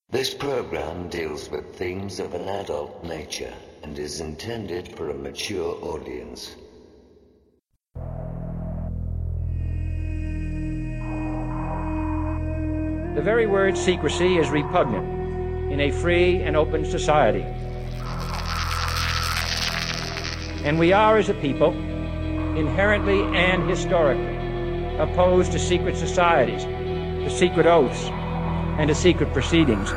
This program deals with themes of an adult nature and is intended for a mature audience. The very word secrecy is repugnant in a free and open society. And we are, as a people, inherently and historically opposed to secret societies, to secret oaths, and to secret proceedings.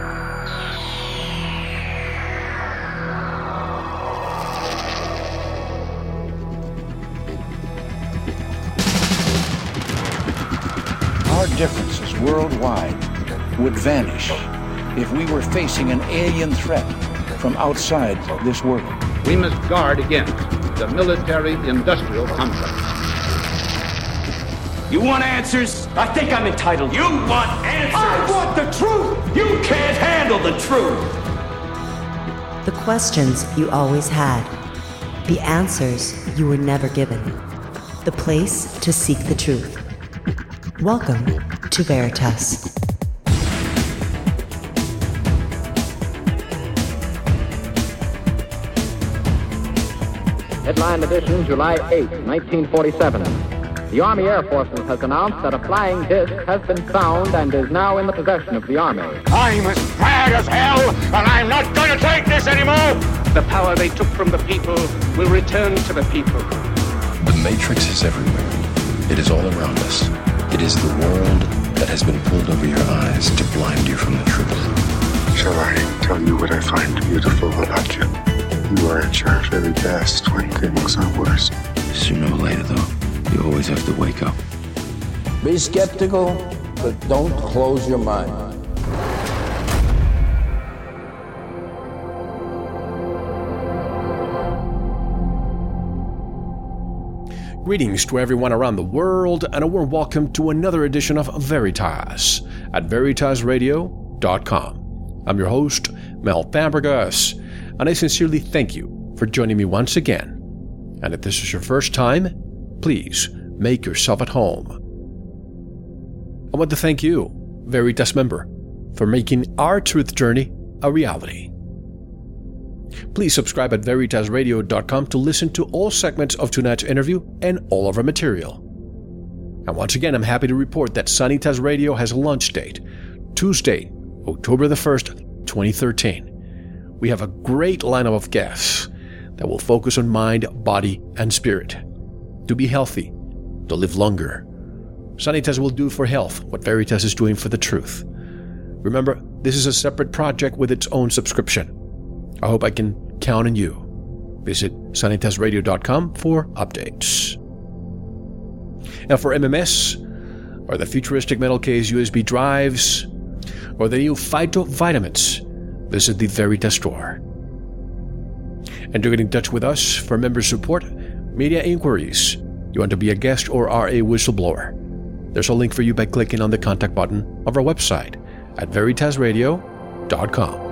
Our differences worldwide would vanish if we were facing an alien threat from outside this world. We must guard against the military-industrial complex. You want answers? I think I'm entitled. You want answers? I want the truth! You can't handle the truth! The questions you always had. The answers you were never given. The place to seek the truth. Welcome to Veritas. Headline edition, July 8, 1947. The Army Air Forces has announced that a flying disc has been found and is now in the possession of the Army. I'm as mad as hell, and I'm not going to take this anymore! The power they took from the people will return to the people. The Matrix is everywhere. It is all around us. It is the world that has been pulled over your eyes to blind you from the truth. Shall I tell you what I find beautiful about you? You are at your very best when things are worse. Sooner or later, though, you always have to wake up. Be skeptical, but don't close your mind. Greetings to everyone around the world, and a warm welcome to another edition of Veritas at veritasradio.com. I'm your host, Mel Fabregas, and I sincerely thank you for joining me once again. And if this is your first time, please make yourself at home. I want to thank you, Veritas member, for making our truth journey a reality. Please subscribe at veritasradio.com to listen to all segments of tonight's interview and all of our material. And once again, I'm happy to report that Sanitas Radio has a launch date, Tuesday, October the 1st, 2013. We have a great lineup of guests that will focus on mind, body, and spirit. To be healthy, to live longer. Sanitas will do for health what Veritas is doing for the truth. Remember, this is a separate project with its own subscription. I hope I can count on you. Visit sanitasradio.com for updates. Now for MMS, or the futuristic metal case USB drives, or the new phytovitamins, visit the Veritas store. And to get in touch with us for member support, media inquiries, you want to be a guest or are a whistleblower, there's a link for you by clicking on the contact button of our website at veritasradio.com.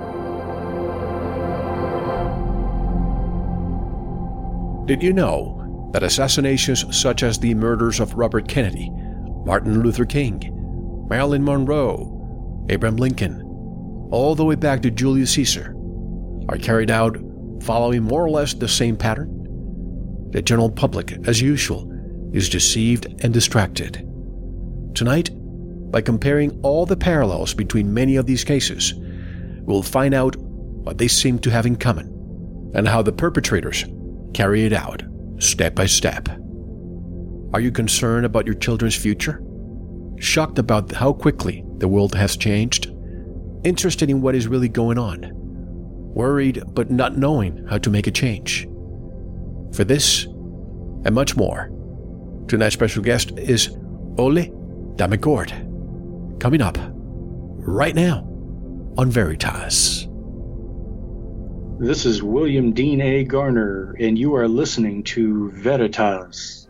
Did you know that assassinations such as the murders of Robert Kennedy, Martin Luther King, Marilyn Monroe, Abraham Lincoln, all the way back to Julius Caesar, are carried out following more or less the same pattern? The general public, as usual, is deceived and distracted. Tonight, by comparing all the parallels between many of these cases, we'll find out what they seem to have in common and how the perpetrators carry it out, step by step. Are you concerned about your children's future? Shocked about how quickly the world has changed? Interested in what is really going on? Worried but not knowing how to make a change? For this and much more, tonight's special guest is Ole Dammegård. Coming up right now on Veritas. This is William Dean A. Garner, and you are listening to Veritas.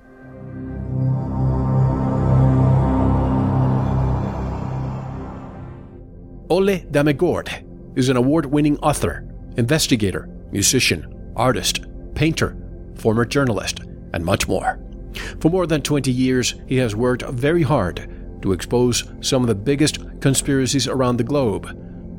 Ole Dammegård is an award-winning author, investigator, musician, artist, painter, former journalist, and much more. For more than 20 years, he has worked very hard to expose some of the biggest conspiracies around the globe,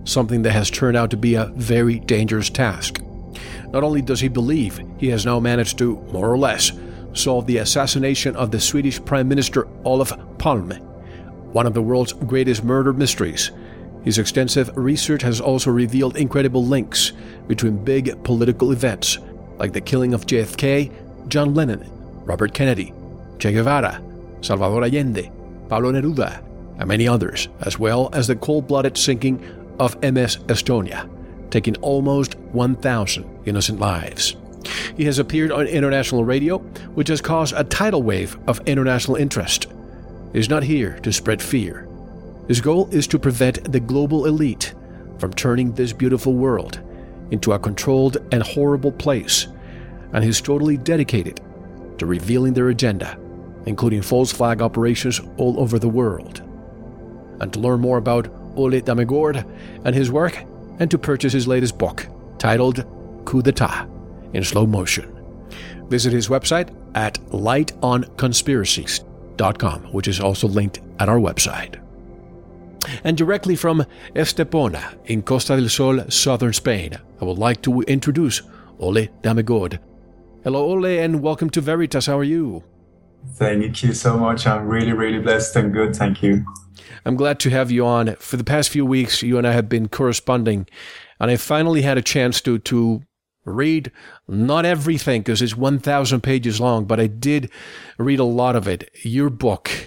something that has turned out to be a very dangerous task. Not only does he believe he has now managed to, more or less, solve the assassination of the Swedish Prime Minister Olof Palme, one of the world's greatest murder mysteries, his extensive research has also revealed incredible links between big political events like the killing of JFK, John Lennon, Robert Kennedy, Che Guevara, Salvador Allende, Pablo Neruda, and many others, as well as the cold-blooded sinking of MS Estonia, taking almost 1,000 innocent lives. He has appeared on international radio, which has caused a tidal wave of international interest. He is not here to spread fear. His goal is to prevent the global elite from turning this beautiful world into a controlled and horrible place, and he's totally dedicated to revealing their agenda, including false flag operations all over the world. And to learn more about Ole Dammegård and his work, and to purchase his latest book, titled Coup d'etat in Slow Motion, visit his website at lightonconspiracies.com, which is also linked at our website. And directly from Estepona in Costa del Sol, southern Spain, I would like to introduce Ole Dammegård. Hello, Ole, and welcome to Veritas. How are you? Thank you so much. I'm really, really blessed and good. Thank you. I'm glad to have you on. For the past few weeks, you and I have been corresponding, and I finally had a chance to read, not everything, because it's 1,000 pages long, but I did read a lot of it. Your book.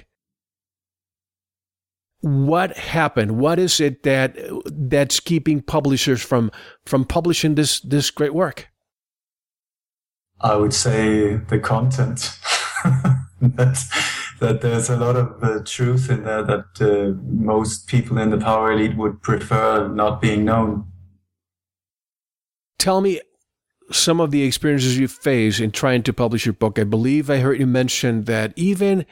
What happened? What is it that's keeping publishers from publishing this great work? I would say the content. that there's a lot of truth in there that most people in the power elite would prefer not being known. Tell me some of the experiences you faced in trying to publish your book. I believe I heard you mention that even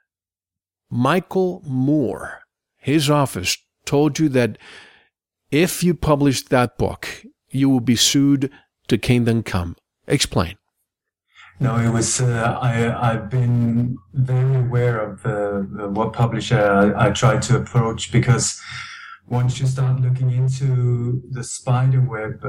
Michael Moore, his office, told you that if you published that book, you will be sued to Kingdom Come. Explain. No, it was. I've been very aware of what publisher I tried to approach, because once you start looking into the spider web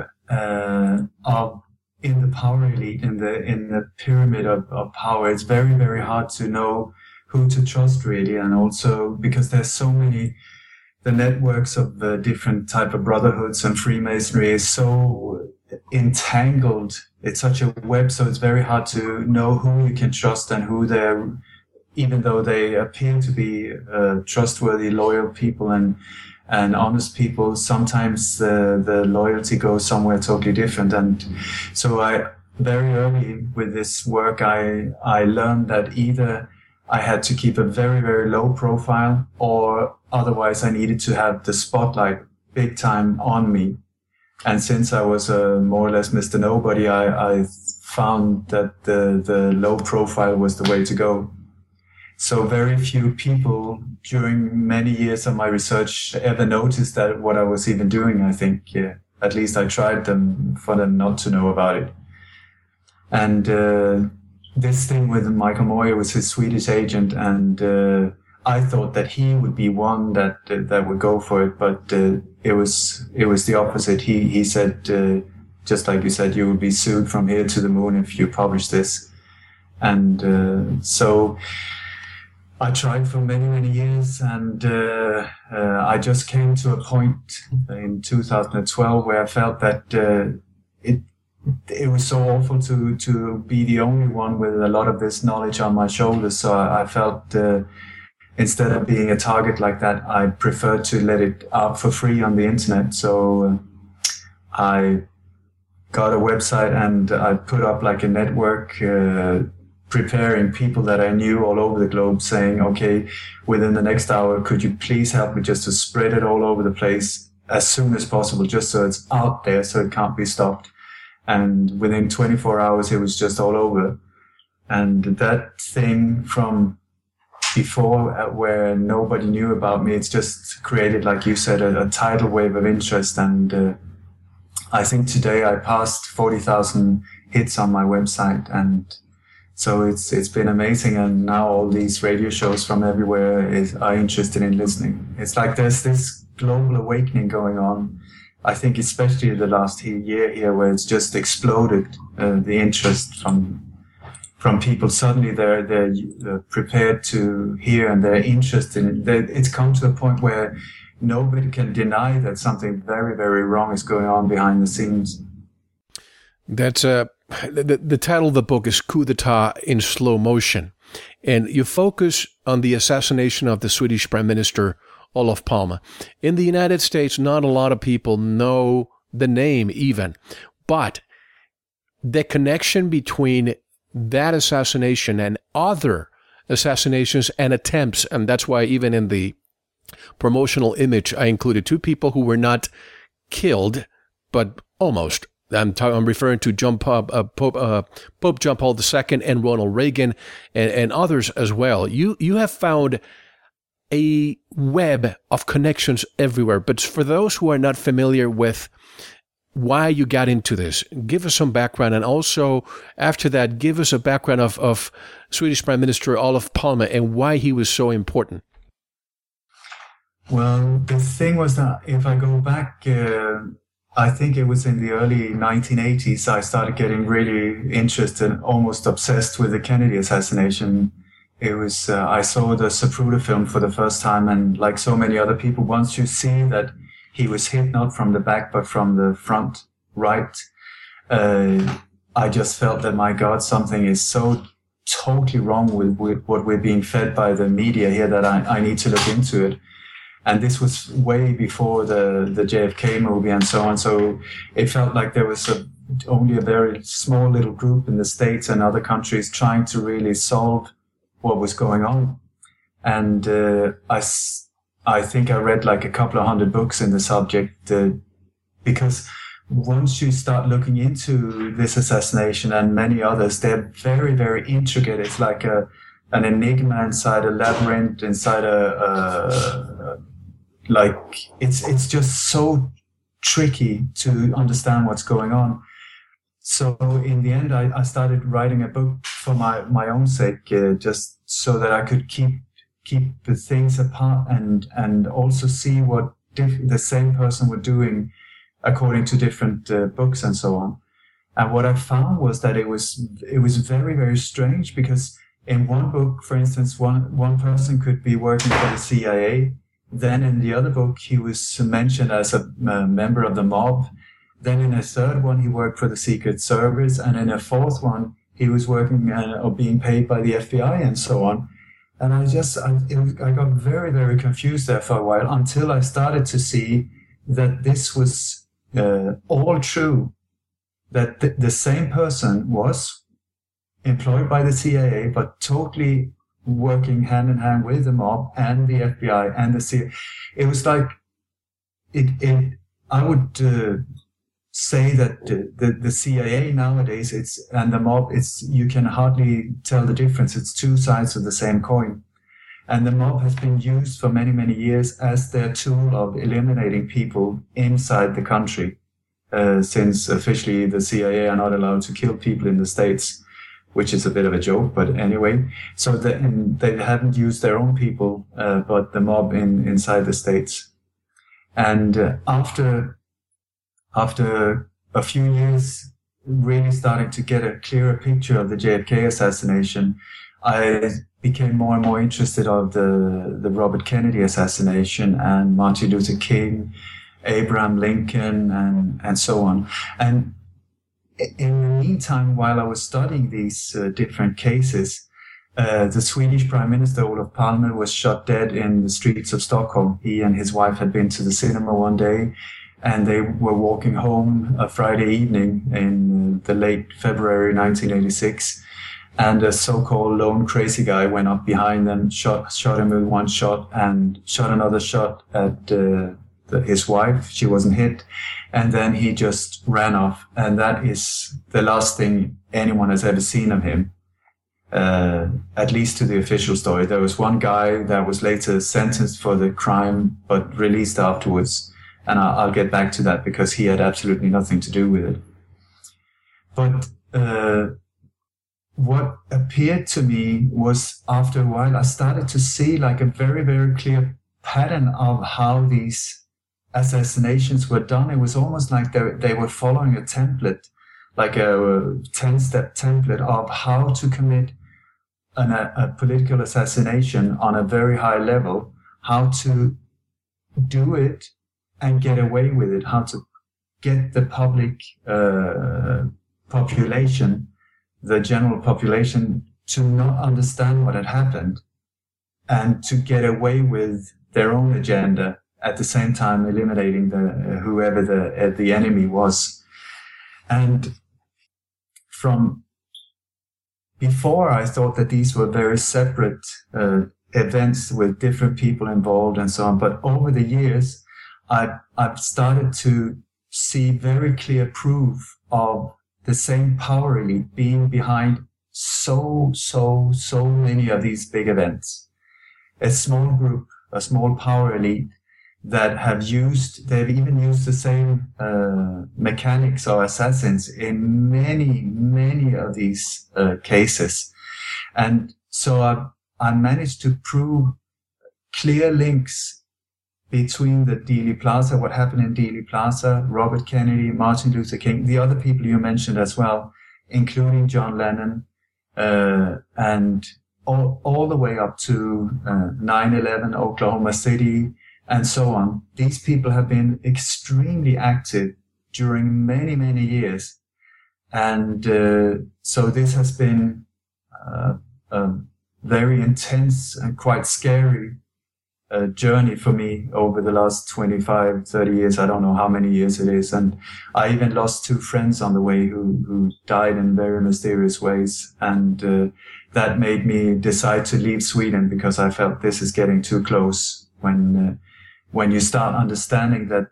of in the power elite, in the pyramid of power, it's very, very hard to know who to trust, really. And also because there's so many, the networks of the different type of brotherhoods and Freemasonry is so entangled. It's such a web, so it's very hard to know who you can trust and who they're, even though they appear to be trustworthy, loyal people and honest people, sometimes the loyalty goes somewhere totally different. And so very early with this work, I learned that either I had to keep a very, very low profile, or otherwise I needed to have the spotlight big time on me. And since I was more or less Mr. Nobody, I found that the low profile was the way to go. So very few people during many years of my research ever noticed that what I was even doing. I think, at least I tried for them not to know about it. And this thing with Michael Moore was his Swedish agent, and I thought that he would be one that would go for it, but it was the opposite. He said, just like you said, you will be sued from here to the moon if you publish this. And so I tried for many, many years, and I just came to a point in 2012 where I felt that it was so awful to be the only one with a lot of this knowledge on my shoulders. So I felt instead of being a target like that, I preferred to let it out for free on the internet. So I got a website and I put up like a network preparing people that I knew all over the globe, saying, okay, within the next hour, could you please help me just to spread it all over the place as soon as possible, just so it's out there so it can't be stopped. And within 24 hours, it was just all over. And that thing from before, where nobody knew about me, it's just created, like you said, a tidal wave of interest. And I think today I passed 40,000 hits on my website. And so it's been amazing. And now all these radio shows from everywhere are interested in listening. It's like there's this global awakening going on. I think especially the last year here, where it's just exploded, the interest from people. Suddenly they're prepared to hear, and they're interested in it. It's come to a point where nobody can deny that something very, very wrong is going on behind the scenes. That's the title of the book is Coup d'etat in Slow Motion. And you focus on the assassination of the Swedish Prime Minister, Olof Palme. In the United States, not a lot of people know the name even. But the connection between that assassination and other assassinations and attempts, and that's why even in the promotional image, I included two people who were not killed, but almost. I'm referring to Pope John Paul II and Ronald Reagan and others as well. You have found a web of connections everywhere. But for those who are not familiar with why you got into this, give us some background. And also, after that, give us a background of Swedish Prime Minister Olof Palme and why he was so important. Well, the thing was that if I go back, I think it was in the early 1980s, I started getting really interested, almost obsessed with the Kennedy assassination. It was, I saw the Zapruder film for the first time, and like so many other people, once you see that he was hit not from the back, but from the front right, I just felt that, my God, something is so totally wrong with what we're being fed by the media here that I need to look into it. And this was way before the JFK movie and so on. So it felt like there was only a very small little group in the States and other countries trying to really solve what was going on. And I think I read like a couple of hundred books in the subject, because once you start looking into this assassination and many others, they're very, very intricate. It's like an enigma inside a labyrinth, inside it's just so tricky to understand what's going on. So in the end, I started writing a book for my own sake, just so that I could keep the things apart and also see what the same person were doing according to different books and so on. And what I found was that it was very, very strange, because in one book, for instance, one person could be working for the CIA. Then in the other book, he was mentioned as a member of the mob. Then in a third one, he worked for the Secret Service. And in a fourth one, he was working or being paid by the FBI and so on. And I got very, very confused there for a while, until I started to see that this was all true, that the same person was employed by the CIA, but totally working hand in hand with the mob and the FBI and the CIA. It was like, I would say that the CIA nowadays, and the mob, you can hardly tell the difference. It's two sides of the same coin. And the mob has been used for many, many years as their tool of eliminating people inside the country, since officially the CIA are not allowed to kill people in the States, which is a bit of a joke, but anyway. So they hadn't used their own people, but the mob inside the States. And after a few years, really starting to get a clearer picture of the JFK assassination, I became more and more interested of the Robert Kennedy assassination and Martin Luther King, Abraham Lincoln, and so on. And in the meantime, while I was studying these different cases, the Swedish Prime Minister Olof Palme was shot dead in the streets of Stockholm. He and his wife had been to the cinema one day, and they were walking home a Friday evening in the late February 1986. And a so-called lone crazy guy went up behind them, shot him with one shot, and shot another shot at his wife. She wasn't hit. And then he just ran off. And that is the last thing anyone has ever seen of him, at least to the official story. There was one guy that was later sentenced for the crime, but released afterwards. And I'll get back to that, because he had absolutely nothing to do with it. But what appeared to me was, after a while, I started to see like a very, very clear pattern of how these assassinations were done, it was almost like they were following a template, like a 10-step template of how to commit a political assassination on a very high level, how to do it and get away with it, how to get the public population, the general population, to not understand what had happened and to get away with their own agenda, at the same time eliminating whoever the enemy was. And from before, I thought that these were very separate events with different people involved and so on. But over the years, I've started to see very clear proof of the same power elite being behind so many of these big events. A small group, a small power elite that they've even used the same mechanics or assassins in many of these cases. And so I managed to prove clear links between the Dealey Plaza, what happened in Dealey Plaza, Robert Kennedy, Martin Luther King, the other people you mentioned as well, including John Lennon, and all the way up to 9/11, Oklahoma City, and so on. These people have been extremely active during many years. And so this has been a very intense and quite scary journey for me over the last 25, 30 years. I don't know how many years it is. And I even lost 2 friends on the way who died in very mysterious ways. And that made me decide to leave Sweden, because I felt this is getting too close. When you start understanding that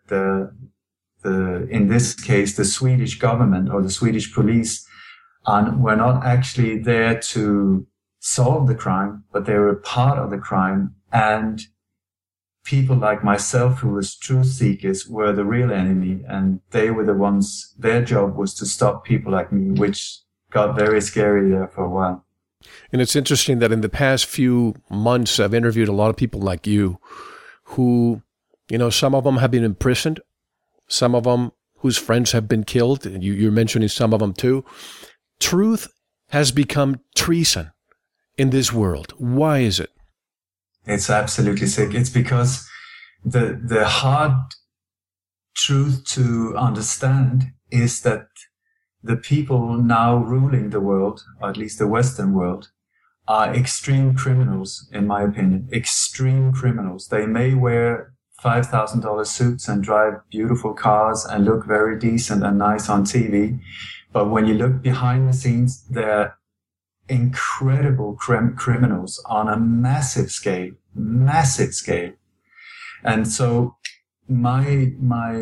in this case, the Swedish government or the Swedish police were not actually there to solve the crime, but they were part of the crime. And people like myself, who was truth seekers, were the real enemy. And they were the ones, their job was to stop people like me, which got very scary there for a while. And it's interesting that in the past few months, I've interviewed a lot of people like you who, some of them have been imprisoned, some of them whose friends have been killed. You're mentioning some of them too. Truth has become treason in this world. Why is it? It's absolutely sick. It's because the hard truth to understand is that the people now ruling the world, or at least the Western world, are extreme criminals, in my opinion. Extreme criminals. They may wear $5,000 suits and drive beautiful cars and look very decent and nice on TV. But when you look behind the scenes, they're incredible criminals on a massive scale. And so my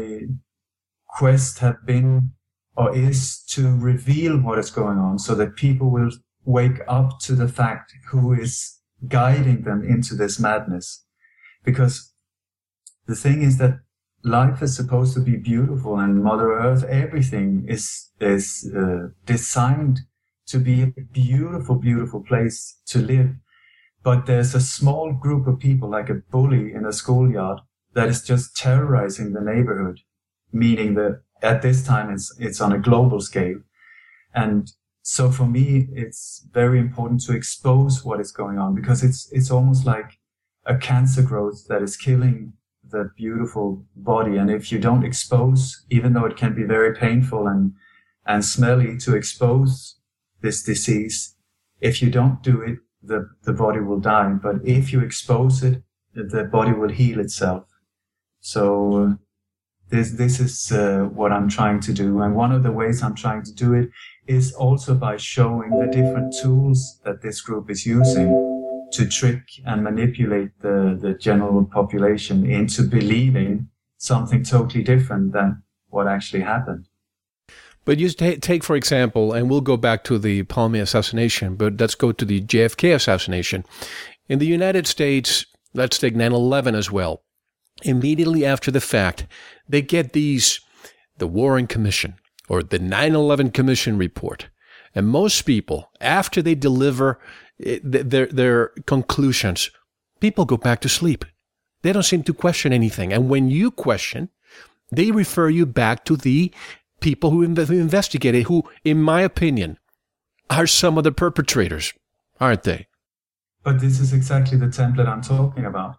quest have been, or is, to reveal what is going on so that people will wake up to the fact who is guiding them into this madness. Because the thing is that life is supposed to be beautiful, and Mother Earth, everything is designed to be a beautiful place to live. But there's a small group of people, like a bully in a schoolyard, that is just terrorizing the neighborhood, meaning that at this time it's on a global scale. And so for me, it's very important to expose what is going on, because it's almost like a cancer growth that is killing the beautiful body. And if you don't expose, even though it can be very painful and smelly to expose this disease, if you don't do it, the body will die. But if you expose it, the body will heal itself. So this is what I'm trying to do. And one of the ways I'm trying to do it is also by showing the different tools that this group is using to trick and manipulate the general population into believing something totally different than what actually happened. But you take, for example, and we'll go back to the Palme assassination, but let's go to the JFK assassination. In the United States, let's take 9/11 as well. Immediately after the fact, they get the Warren Commission, or the 9/11 Commission report. And most people, after they deliver their conclusions, people go back to sleep. They don't seem to question anything. And when you question, they refer you back to the people who investigated, who, in my opinion, are some of the perpetrators, aren't they? But this is exactly the template I'm talking about.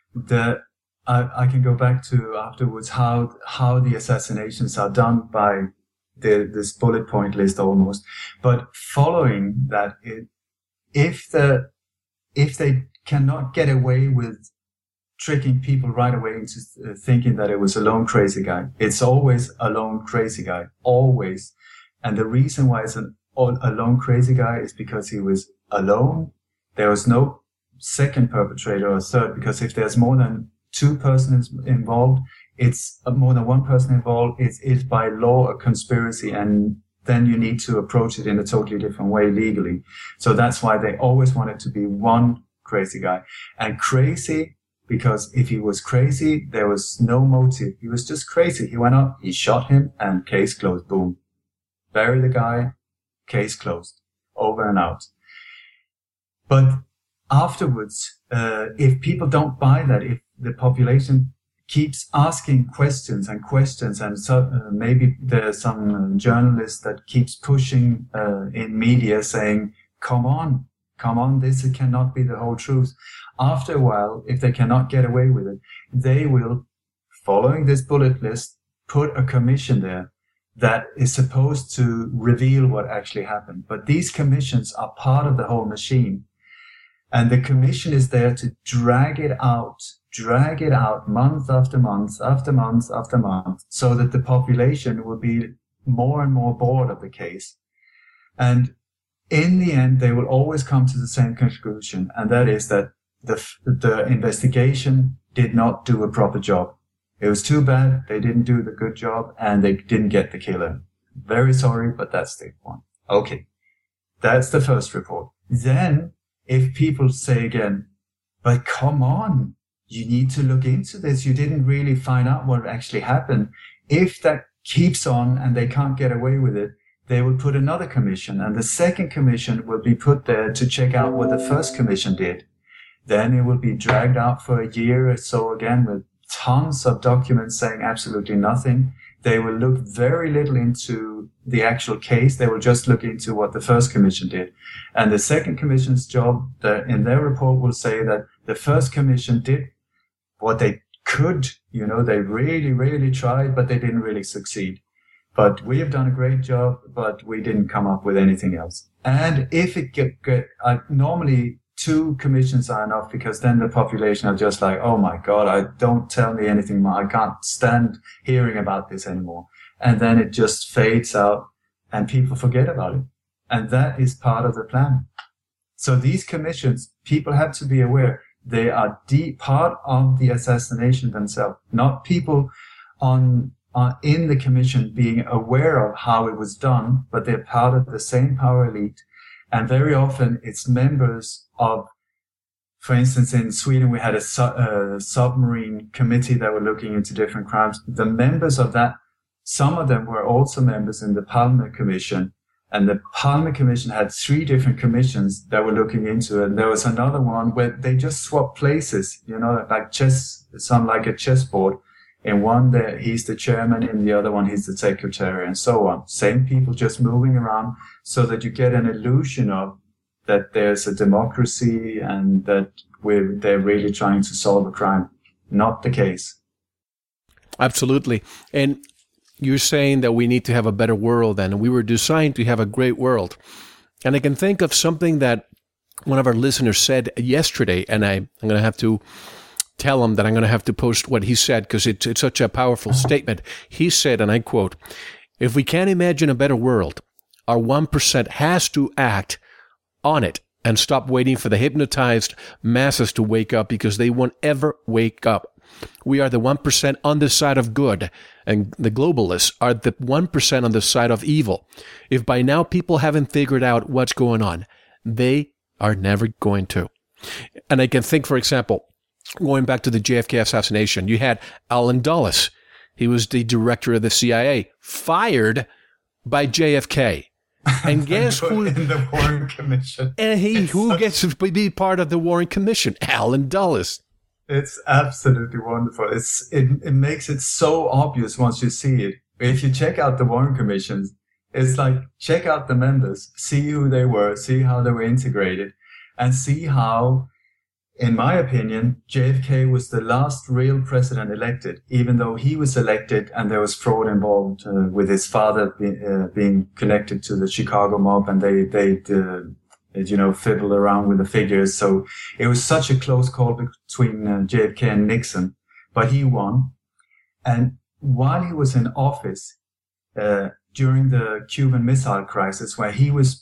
I can go back to afterwards how the assassinations are done by this bullet point list almost. But following that, if they cannot get away with tricking people right away into thinking that it was a lone crazy guy, it's always a lone crazy guy, always. And the reason why it's a lone crazy guy is because he was alone. There was no second perpetrator or third, because if there's more than two persons involved, it's more than one person involved, it's by law a conspiracy, and then you need to approach it in a totally different way legally. So that's why they always wanted to be one crazy guy. And crazy, because if he was crazy, there was no motive. He was just crazy. He went up, he shot him, and case closed. Boom. Bury the guy, case closed. Over and out. But afterwards, if people don't buy that, if the population keeps asking questions, and so maybe there's some journalist that keeps pushing in media saying, come on, this cannot be the whole truth. After a while, if they cannot get away with it, they will, following this bullet list, put a commission there that is supposed to reveal what actually happened. But these commissions are part of the whole machine. And the commission is there to drag it out month after month after month after month, so that the population will be more and more bored of the case. And in the end, they will always come to the same conclusion, and that is that the investigation did not do a proper job. It was too bad. They didn't do the good job, and they didn't get the killer. Very sorry, but that's the one. Okay. That's the first report. Then, if people say again, but come on, you need to look into this. You didn't really find out what actually happened. If that keeps on and they can't get away with it, they will put another commission, and the second commission will be put there to check out what the first commission did. Then it will be dragged out for a year or so again with tons of documents saying absolutely nothing. They will look very little into the actual case. They will just look into what the first commission did. And the second commission's job in their report will say that the first commission did what they could. They really, really tried, but they didn't really succeed. But we have done a great job, but we didn't come up with anything else. And if it normally 2 commissions are enough, because then the population are just like, oh my God, don't tell me anything more. I can't stand hearing about this anymore. And then it just fades out and people forget about it. And that is part of the plan. So these commissions, people have to be aware, they are part of the assassination themselves, not people in the commission being aware of how it was done, but they're part of the same power elite. And very often it's members of, for instance, in Sweden, we had a submarine committee that were looking into different crimes. The members of that, some of them were also members in the Palme Commission. And the Palme Commission had 3 different commissions that were looking into it. And there was another one where they just swapped places, like like a chessboard. In one, he's the chairman. In the other one, he's the secretary, and so on. Same people just moving around, so that you get an illusion of that there's a democracy and that they're really trying to solve a crime. Not the case. Absolutely. And you're saying that we need to have a better world, and we were designed to have a great world. And I can think of something that one of our listeners said yesterday, and I'm going to have to tell him that I'm going to have to post what he said, because it's such a powerful statement. He said, and I quote, "If we can't imagine a better world, our 1% has to act on it and stop waiting for the hypnotized masses to wake up, because they won't ever wake up. We are the 1% on the side of good, and the globalists are the 1% on the side of evil. If by now people haven't figured out what's going on, they are never going to." And I can think, for example, going back to the JFK assassination, you had Allen Dulles. He was the director of the CIA, fired by JFK. And guess who? In the Warren Commission. And who gets to be part of the Warren Commission? Allen Dulles. It's absolutely wonderful. It makes it so obvious once you see it. If you check out the Warren Commission, it's like, check out the members, see who they were, see how they were integrated, and see how, in my opinion, JFK was the last real president elected, even though he was elected and there was fraud involved with his father being connected to the Chicago mob, and they fiddle around with the figures. So it was such a close call between JFK and Nixon, but he won. And while he was in office, during the Cuban Missile Crisis, where he was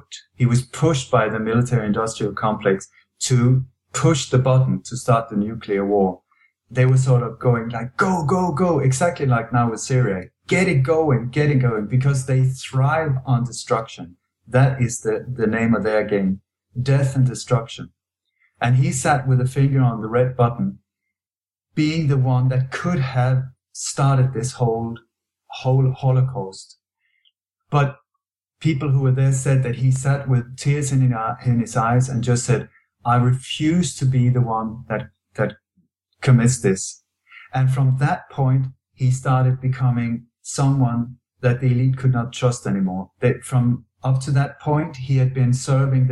pushed by the military-industrial complex to push the button to start the nuclear war. They were sort of going like, go, go, go, exactly like now with Syria. Get it going, because they thrive on destruction. That is the name of their game, death and destruction. And he sat with a finger on the red button, being the one that could have started this whole Holocaust. But people who were there said that he sat with tears in his eyes and just said, I refuse to be the one that commits this. And from that point, he started becoming someone that the elite could not trust anymore. From up to that point, he had been serving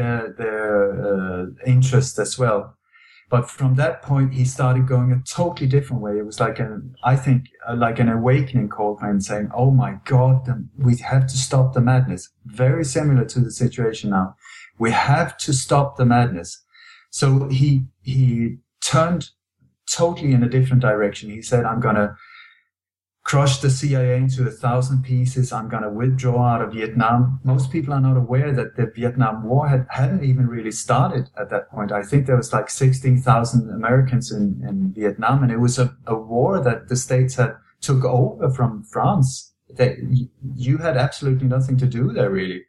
their interests as well. But from that point, he started going a totally different way. It was like an awakening call for him, saying, oh my God, we have to stop the madness. Very similar to the situation now. We have to stop the madness. So he turned totally in a different direction. He said, I'm going to crush the CIA into 1,000 pieces. I'm going to withdraw out of Vietnam. Most people are not aware that the Vietnam War hadn't even really started at that point. I think there was like 16,000 Americans in Vietnam, and it was a war that the States had took over from France. You had absolutely nothing to do there, really.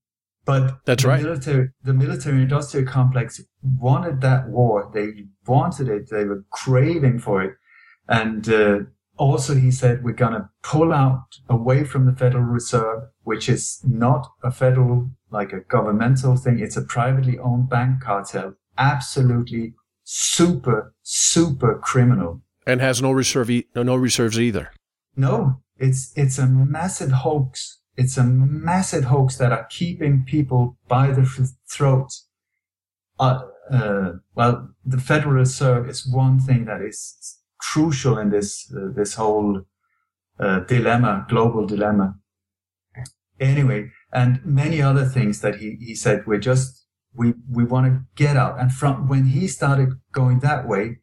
But that's right. The military-industrial complex wanted that war. They wanted it. They were craving for it. And also, he said, we're going to pull out away from the Federal Reserve, which is not a federal, like a governmental thing. It's a privately owned bank cartel. Absolutely super, super criminal. And has no reserves either. No, it's a massive hoax. It's a massive hoax that are keeping people by the throat. Well, the Federal Reserve is one thing that is crucial in this whole dilemma, global dilemma. Anyway, and many other things that he said, we want to get out. And from when he started going that way,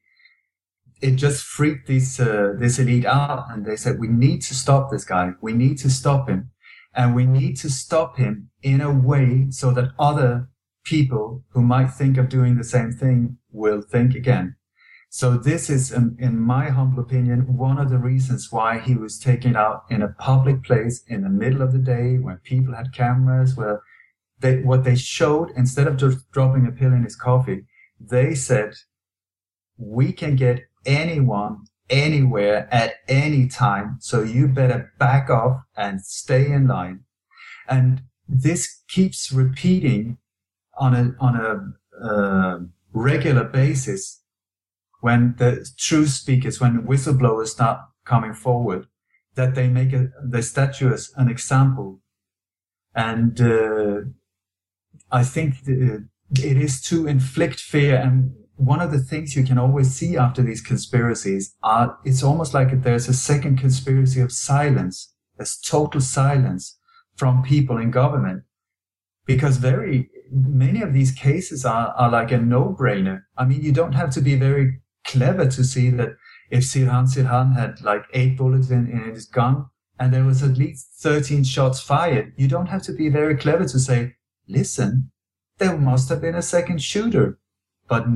it just freaked this elite out, and they said, we need to stop this guy. We need to stop him. And we need to stop him in a way so that other people who might think of doing the same thing will think again. So this is, in my humble opinion, one of the reasons why he was taken out in a public place in the middle of the day when people had cameras, where what they showed, instead of just dropping a pill in his coffee, they said, we can get anyone anywhere at any time, so you better back off and stay in line. And this keeps repeating on a regular basis when the truth speakers, when whistleblowers start coming forward, that they make the statue as an example. And I think it is to inflict fear. And one of the things you can always see after these conspiracies it's almost like there's a second conspiracy of silence. There's total silence from people in government, because very many of these cases are like a no-brainer. I mean, you don't have to be very clever to see that if Sirhan had like 8 bullets in his gun and there was at least 13 shots fired, you don't have to be very clever to say, listen, there must have been a second shooter. But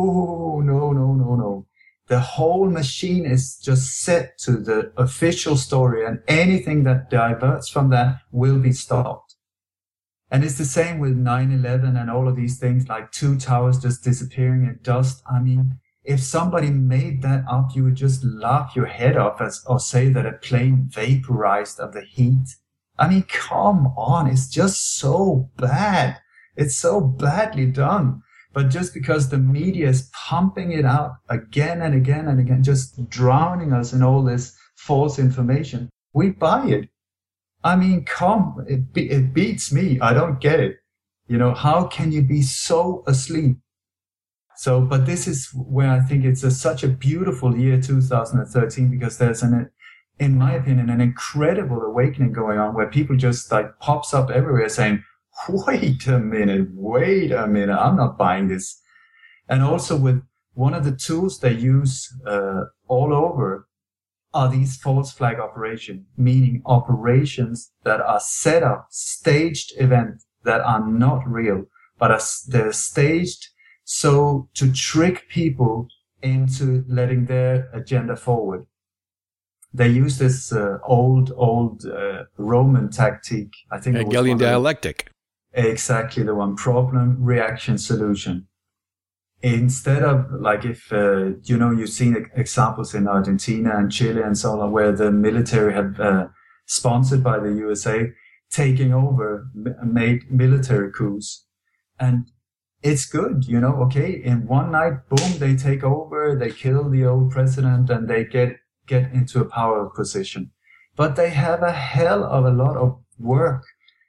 no. The whole machine is just set to the official story, and anything that diverts from that will be stopped. And it's the same with 9/11 and all of these things, like 2 towers just disappearing in dust. I mean, if somebody made that up, you would just laugh your head off or say that a plane vaporized of the heat. I mean, come on. It's just so bad. It's so badly done. But just because the media is pumping it out again and again and again, just drowning us in all this false information, we buy it. I mean, it beats me. I don't get it. You know, how can you be so asleep? So, but this is where I think it's such a beautiful year, 2013, because there's in my opinion, an incredible awakening going on where people just like pops up everywhere saying, wait a minute, I'm not buying this. And also with one of the tools they use all over are these false flag operations, meaning operations that are set up, staged events that are not real, but they're staged so to trick people into letting their agenda forward. They use this old Roman tactic. I think Hegelian dialectic. Exactly the one. Problem, reaction, solution. Instead of like if, you've seen examples in Argentina and Chile and so on where the military have sponsored by the USA taking over, made military coups. And it's good, okay, in one night, boom, they take over, they kill the old president and they get into a power position. But they have a hell of a lot of work,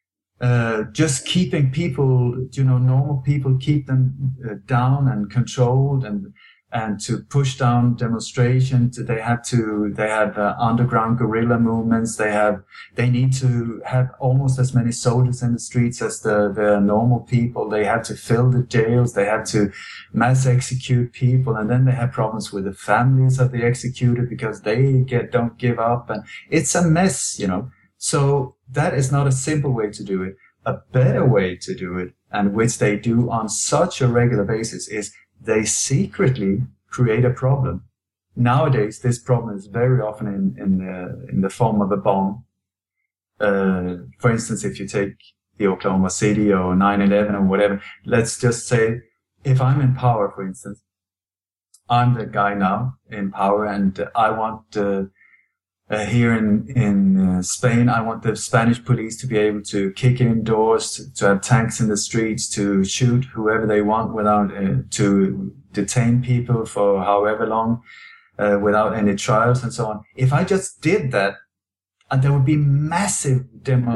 just keeping people, normal people, keep them down and controlled and to push down demonstrations. They have underground guerrilla movements. They need to have almost as many soldiers in the streets as the normal people. They have to fill the jails. They have to mass execute people. And then they have problems with the families of the executed because they don't give up. And it's a mess, So that is not a simple way to do it. A better way to do it, and which they do on such a regular basis, is they secretly create a problem. Nowadays, this problem is very often in the form of a bomb. For instance, if you take the Oklahoma City or 9/11 or whatever, let's just say if I'm in power, for instance, I'm the guy now in power and I want here in Spain, I want the Spanish police to be able to kick in doors, to have tanks in the streets, to shoot whoever they want without, to detain people for however long, without any trials and so on. If I just did that, and there would be massive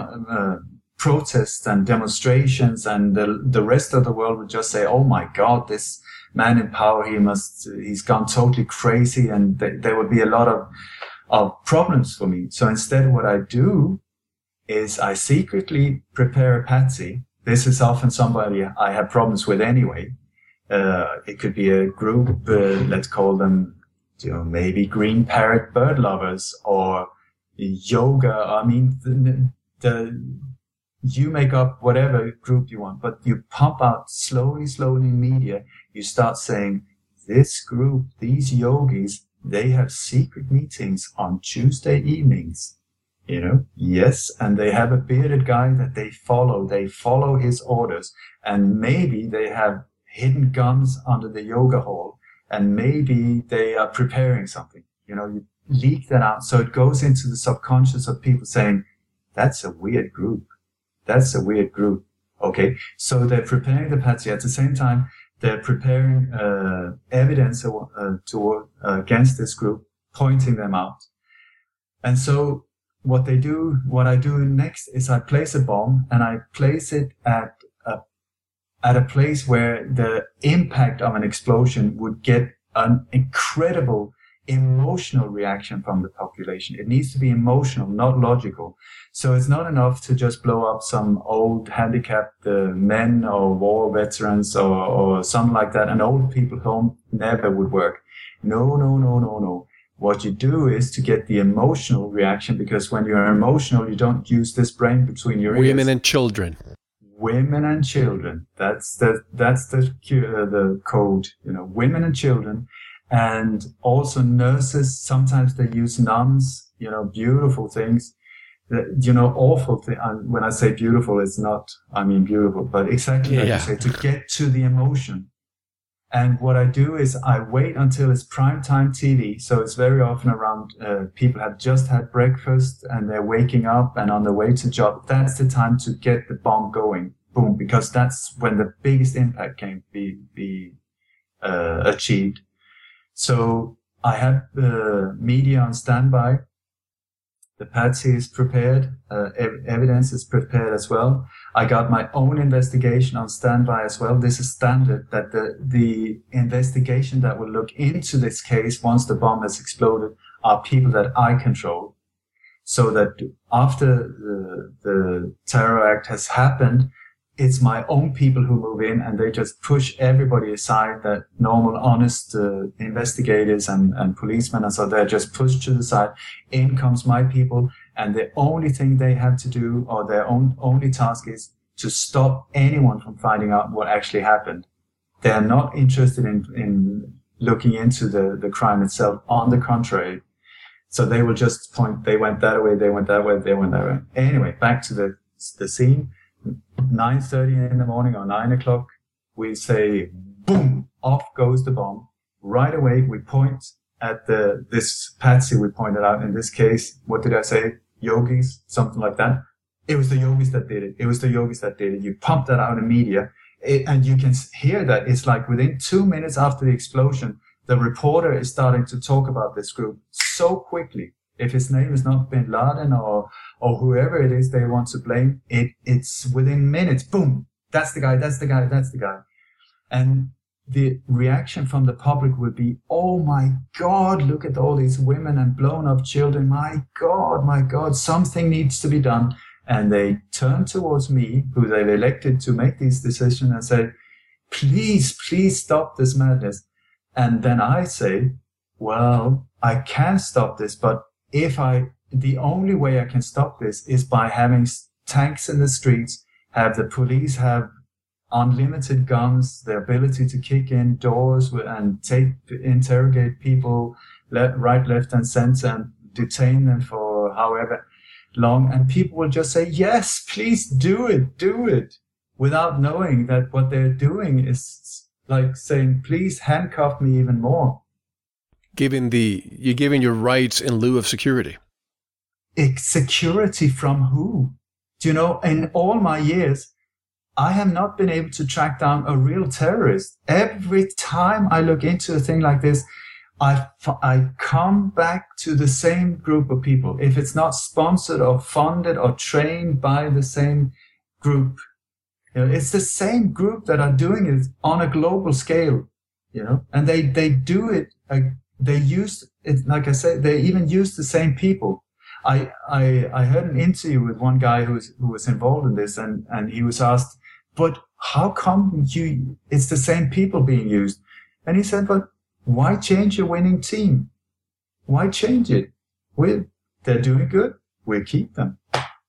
protests and demonstrations, and the rest of the world would just say, "Oh my God, this man in power, he's gone totally crazy," and there would be a lot of problems for me. So instead what I do is I secretly prepare a patsy. This is often somebody I have problems with anyway. It could be a group, let's call them, maybe green parrot bird lovers or yoga. I mean, you make up whatever group you want, but you pump out slowly in media. You start saying this group, these yogis, they have secret meetings on Tuesday evenings, yes. And they have a bearded guy that they follow his orders. And maybe they have hidden guns under the yoga hall. And maybe they are preparing something, you leak that out. So it goes into the subconscious of people saying, that's a weird group. That's a weird group. Okay. So they're preparing the patsy at the same time. They're preparing evidence against this group, pointing them out. And so what I do next is I place a bomb and I place it at a place where the impact of an explosion would get an incredible emotional reaction from the population. It needs to be emotional, not logical. So it's not enough to just blow up some old handicapped men or war veterans or something like that. An old people home never would work. No. What you do is to get the emotional reaction, because when you're emotional, you don't use this brain between your ears. Women and children. Women and children. That's the code. Women and children. And also nurses, sometimes they use nuns, beautiful things, awful thing. And when I say beautiful, it's not, I mean beautiful, but exactly like you say, to get to the emotion. And what I do is I wait until it's primetime TV. So it's very often around, people have just had breakfast and they're waking up and on their way to job. That's the time to get the bomb going. boom, because that's when the biggest impact can be achieved. So I have the media on standby. The patsy is prepared. Evidence is prepared as well. I got my own investigation on standby as well. This is standard that the investigation that will look into this case once the bomb has exploded are people that I control. So that after the terror act has happened, it's my own people who move in and they just push everybody aside, that normal, honest investigators and policemen. And so they're just pushed to the side. In comes my people. And the only thing they have to do, or their only task, is to stop anyone from finding out what actually happened. They're not interested in looking into the crime itself. On the contrary. So they will just point, they went that way, they went that way, they went that way. Anyway, back to the scene. 9:30 in the morning or 9 o'clock, we say, boom, off goes the bomb. Right away, we point at this patsy we pointed out. In this case, what did I say? Yogis, something like that. It was the yogis that did it. It was the yogis that did it. You pump that out in media, and you can hear that. It's like within 2 minutes after the explosion, the reporter is starting to talk about this group so quickly. If his name is not Bin Laden or whoever it is they want to blame, it's within minutes. Boom. That's the guy. That's the guy. That's the guy. And the reaction from the public would be, oh my God, look at all these women and blown up children. My God, something needs to be done. And they turn towards me, who they've elected to make these decisions, and say, please stop this madness. And then I say, well, I can stop this, but the only way I can stop this is by having tanks in the streets, have the police have unlimited guns, the ability to kick in doors and interrogate people right, left, and center, and detain them for however long. And people will just say, yes, please do it, without knowing that what they're doing is like saying, please handcuff me even more. You're giving your rights in lieu of security. Security from who? Do you know, in all my years, I have not been able to track down a real terrorist. Every time I look into a thing like this, I come back to the same group of people. If it's not sponsored or funded or trained by the same group, you know, it's the same group that are doing it on a global scale, you know, and they do it. They use it, like I said, they even use the same people. I heard an interview with one guy who was involved in this, and he was asked, but how come it's the same people being used? And he said, but why change your winning team? Why change it? They're doing good. We'll keep them.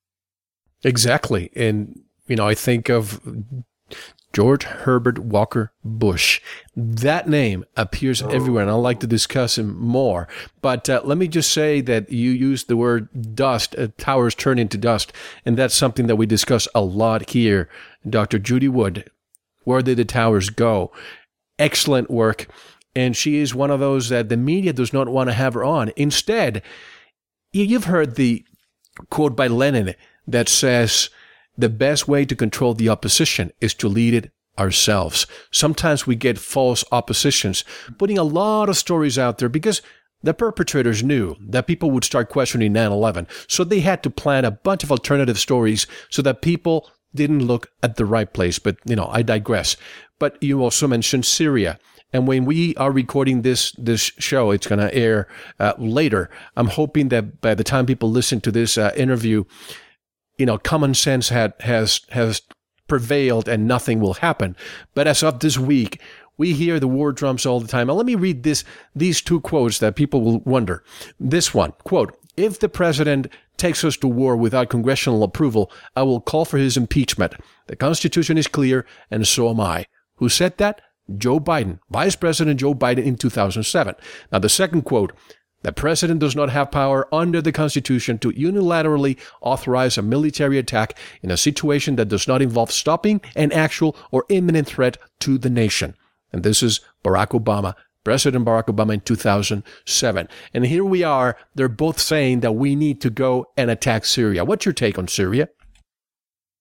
Exactly. And, you know, I think of George Herbert Walker Bush. That name appears everywhere, and I'd like to discuss him more. But let me just say that you used the word dust, towers turn into dust, and that's something that we discuss a lot here. Dr. Judy Wood, where did the towers go? Excellent work, and she is one of those that the media does not want to have her on. Instead, you've heard the quote by Lenin that says, the best way to control the opposition is to lead it ourselves. Sometimes we get false oppositions, putting a lot of stories out there because the perpetrators knew that people would start questioning 9/11. So they had to plan a bunch of alternative stories so that people didn't look at the right place. But, you know, I digress. But you also mentioned Syria. And when we are recording this show, it's going to air later. I'm hoping that by the time people listen to this interview, you know, common sense has prevailed and nothing will happen. But as of this week, we hear the war drums all the time. And let me read these two quotes that people will wonder. This one, quote, if the president takes us to war without congressional approval, I will call for his impeachment. The Constitution is clear, and so am I. Who said that? Joe Biden, Vice President Joe Biden in 2007. Now, the second quote, the president does not have power under the Constitution to unilaterally authorize a military attack in a situation that does not involve stopping an actual or imminent threat to the nation. And this is Barack Obama, President Barack Obama in 2007. And here we are. They're both saying that we need to go and attack Syria. What's your take on Syria?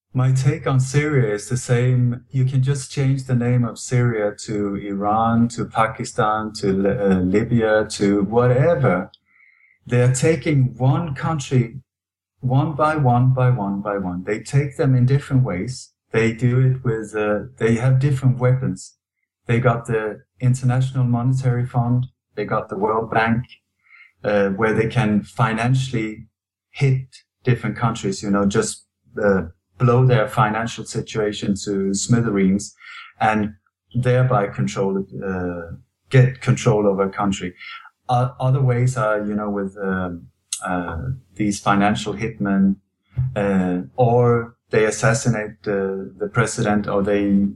My take on Syria is the same. You can just change the name of Syria to Iran, to Pakistan, to Libya, to whatever. They're taking one country one by one by one by one. They take them in different ways. They do it with, they have different weapons. They got the International Monetary Fund. They got the World Bank, where they can financially hit different countries, just blow their financial situation to smithereens and thereby get control over a country. Other ways are, with these financial hitmen, or they assassinate the president, or they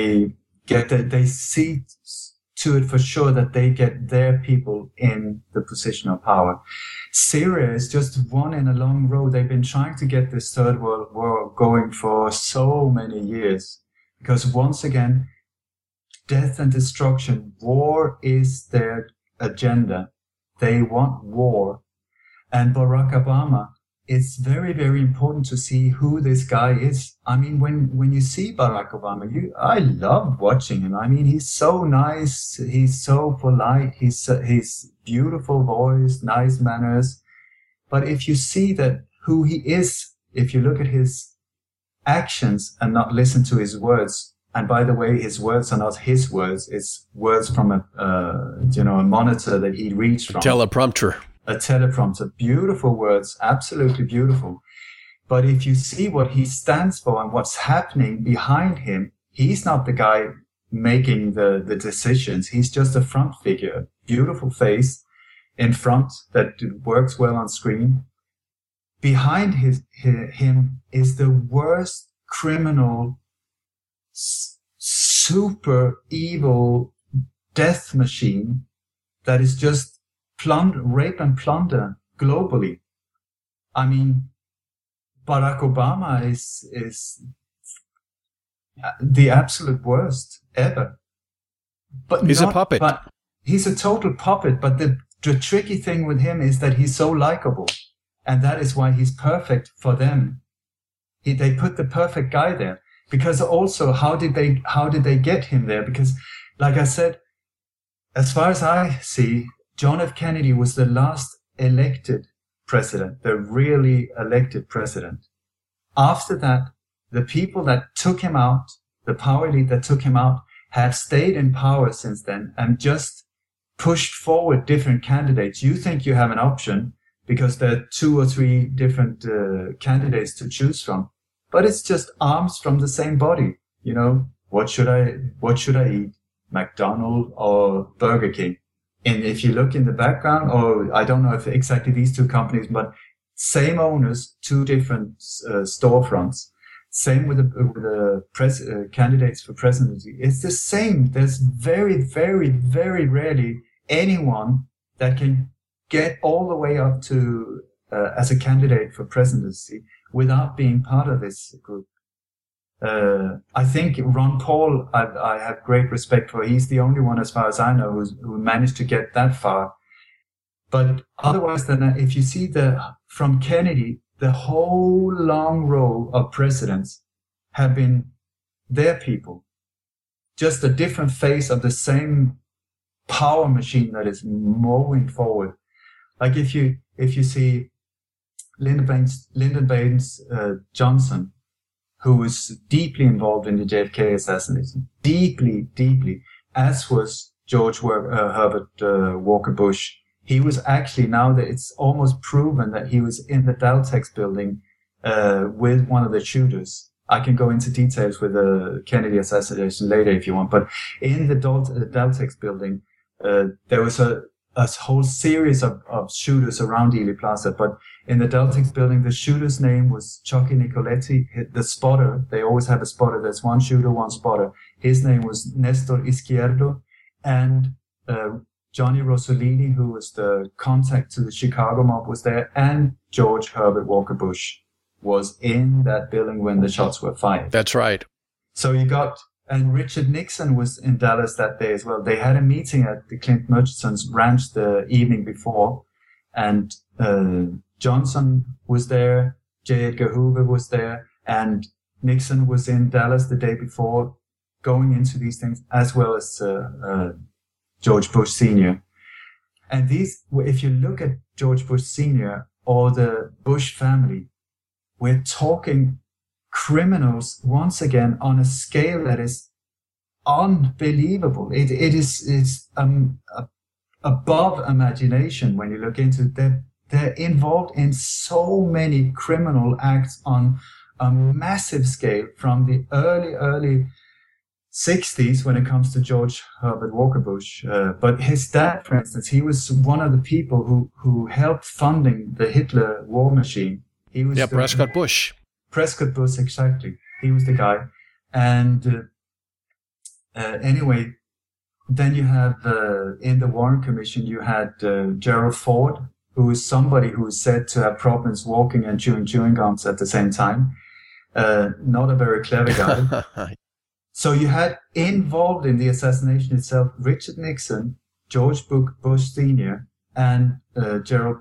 see to it for sure that they get their people in the position of power. Syria is just one in a long row. They've been trying to get this Third World War going for so many years, because once again, death and destruction, war is their agenda. They want war. And Barack Obama, it's very, very important to see who this guy is. I mean, when you see Barack Obama, I love watching him. I mean, he's so nice. He's so polite. He's beautiful voice, nice manners. But if you see that who he is, if you look at his actions and not listen to his words, and by the way, his words are not his words. It's words from a monitor that he reads from. Teleprompter. A teleprompter. Beautiful words. Absolutely beautiful. But if you see what he stands for and what's happening behind him, he's not the guy making the decisions. He's just a front figure. Beautiful face in front that works well on screen. Behind him is the worst criminal, super evil death machine that is just rape and plunder globally. I mean, Barack Obama is the absolute worst ever. But he's a puppet. But he's a total puppet. But the tricky thing with him is that he's so likable, and that is why he's perfect for them. They put the perfect guy there, because also how did they get him there? Because, like I said, as far as I see, John F. Kennedy was the last elected president, the really elected president. After that, the people that took him out, the power elite that took him out, have stayed in power since then and just pushed forward different candidates. You think you have an option because there are 2 or 3 different candidates to choose from, but it's just arms from the same body. What should I eat? McDonald's or Burger King? And if you look in the background, or I don't know if exactly these 2 companies, but same owners, 2 different storefronts. Same with the candidates for presidency. It's the same. There's very, very, very rarely anyone that can get all the way up to as a candidate for presidency without being part of this group. I think Ron Paul, I have great respect for. He's the only one, as far as I know, who managed to get that far. But otherwise than that, if you see from Kennedy, the whole long row of presidents have been their people. Just a different face of the same power machine that is moving forward. Like if you see Lyndon Baines Johnson, who was deeply involved in the JFK assassination, deeply, as was George Herbert Walker Bush. He was actually, now that it's almost proven that he was in the Daltex building with one of the shooters. I can go into details with the Kennedy assassination later if you want, but in the Daltex building, there was a whole series of shooters around Dealey Plaza, but in the Daltex building, the shooter's name was Chucky Nicoletti. The spotter, they always have a spotter. There's one shooter, one spotter. His name was Nestor Izquierdo. And Johnny Rosolini, who was the contact to the Chicago mob, was there. And George Herbert Walker Bush was in that building when the shots were fired. That's right. So and Richard Nixon was in Dallas that day as well. They had a meeting at the Clint Murchison's ranch the evening before, and Johnson was there, J. Edgar Hoover was there, and Nixon was in Dallas the day before, going into these things, as well as George Bush Sr. And these, if you look at George Bush Sr. or the Bush family, we're talking criminals once again on a scale that is unbelievable. It's above imagination when you look into it. They're involved in so many criminal acts on a massive scale from the early 60s when it comes to George Herbert Walker Bush. But his dad, for instance, he was one of the people who helped funding the Hitler war machine. He was Prescott Bush. Prescott Bush, exactly. He was the guy. And anyway, then you have in the Warren Commission, you had Gerald Ford, who is somebody who is said to have problems walking and chewing gums at the same time. Not a very clever guy. So you had involved in the assassination itself Richard Nixon, George Bush Sr., and Gerald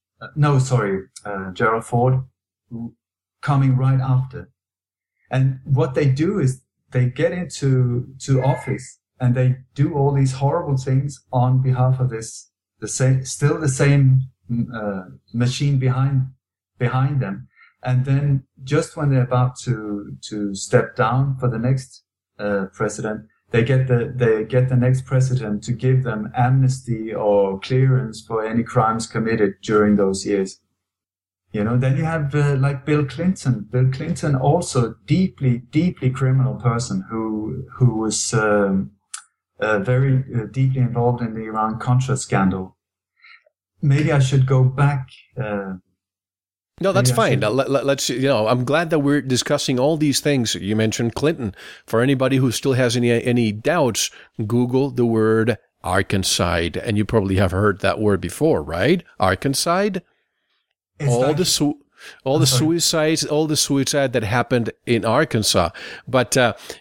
Ford, coming right after. And what they do is they get into office and they do all these horrible things on behalf of the same machine behind them. And then just when they're about to step down for the next president, they get the next president to give them amnesty or clearance for any crimes committed during those years. You know, then you have like Bill Clinton. Bill Clinton, also deeply criminal person who was very deeply involved in the Iran-Contra scandal. Maybe I should go back. No, that's fine. Let's, I'm glad that we're discussing all these things. You mentioned Clinton. For anybody who still has any doubts, Google the word Arkancide, and you probably have heard that word before, right? Arkancide. All the suicide that happened in Arkansas. But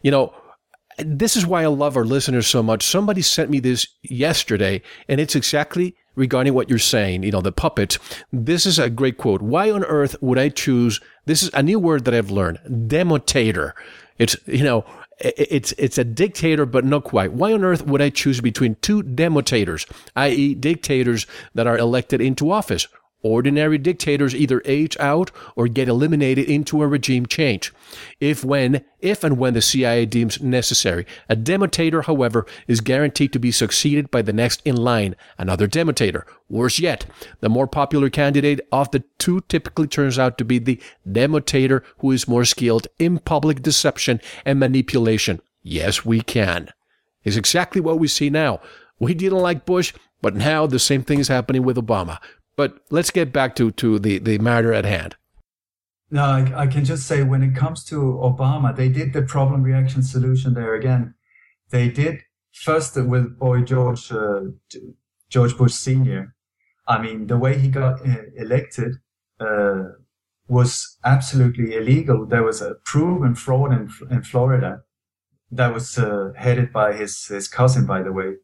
this is why I love our listeners so much. Somebody sent me this yesterday, and it's exactly regarding what you're saying, the puppet. This is a great quote. Why on earth would I choose, this is a new word that I've learned, demotator. It's a dictator, but not quite. Why on earth would I choose between two demotators, i.e. dictators that are elected into office? Ordinary dictators either age out or get eliminated into a regime change, if and when the CIA deems necessary. A demotator, however, is guaranteed to be succeeded by the next in line, another demotator. Worse yet, the more popular candidate of the two typically turns out to be the demotator who is more skilled in public deception and manipulation. Yes, we can. It's exactly what we see now. We didn't like Bush, but now the same thing is happening with Obama. But let's get back to the matter at hand. No, I can just say when it comes to Obama, they did the problem reaction solution there again. They did first with George Bush Sr. I mean, the way he got elected was absolutely illegal. There was a proven fraud in Florida that was headed by his cousin, by the way.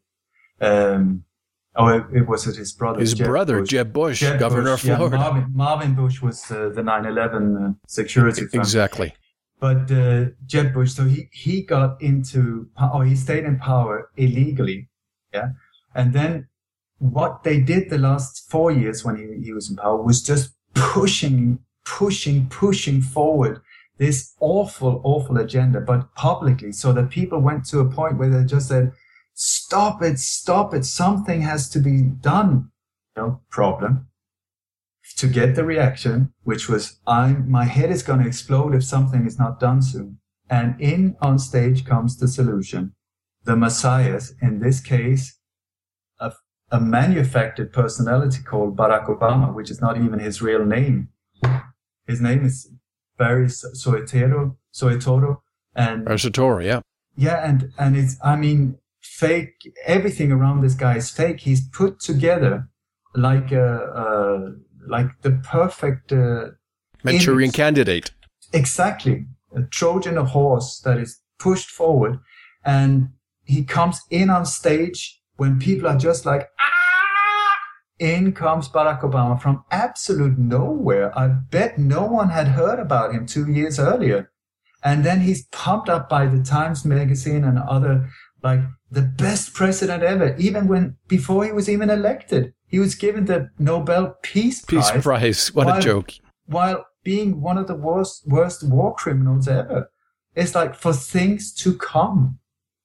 It was his brother. His brother, Jeb Bush, governor of Florida. Yeah, Marvin Bush was the 9/11 security firm. Exactly. But Jeb Bush, so he got into, he stayed in power illegally, yeah. And then what they did the last 4 years when he was in power was just pushing forward this awful agenda, but publicly, so that people went to a point where they just said, Stop it. Something has to be done. No problem. To get the reaction, which was, my head is going to explode if something is not done soon. And in on stage comes the solution. The messiahs, in this case, a manufactured personality called Barack Obama, which is not even his real name. His name is Barry Soetoro. And Soetoro, yeah. Yeah, and it's, fake. Everything around this guy is fake. He's put together like the perfect Manchurian candidate. Exactly, a Trojan horse that is pushed forward, and he comes in on stage when people are just like, ah! In comes Barack Obama from absolute nowhere. I bet no one had heard about him 2 years earlier, And then he's pumped up by the Times magazine and other, like, the best president ever. Even before he was even elected, he was given the Nobel Peace Prize. What a joke. While being one of the worst war criminals ever. It's like, for things to come.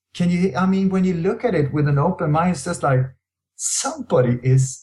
When you look at it with an open mind, it's just like, somebody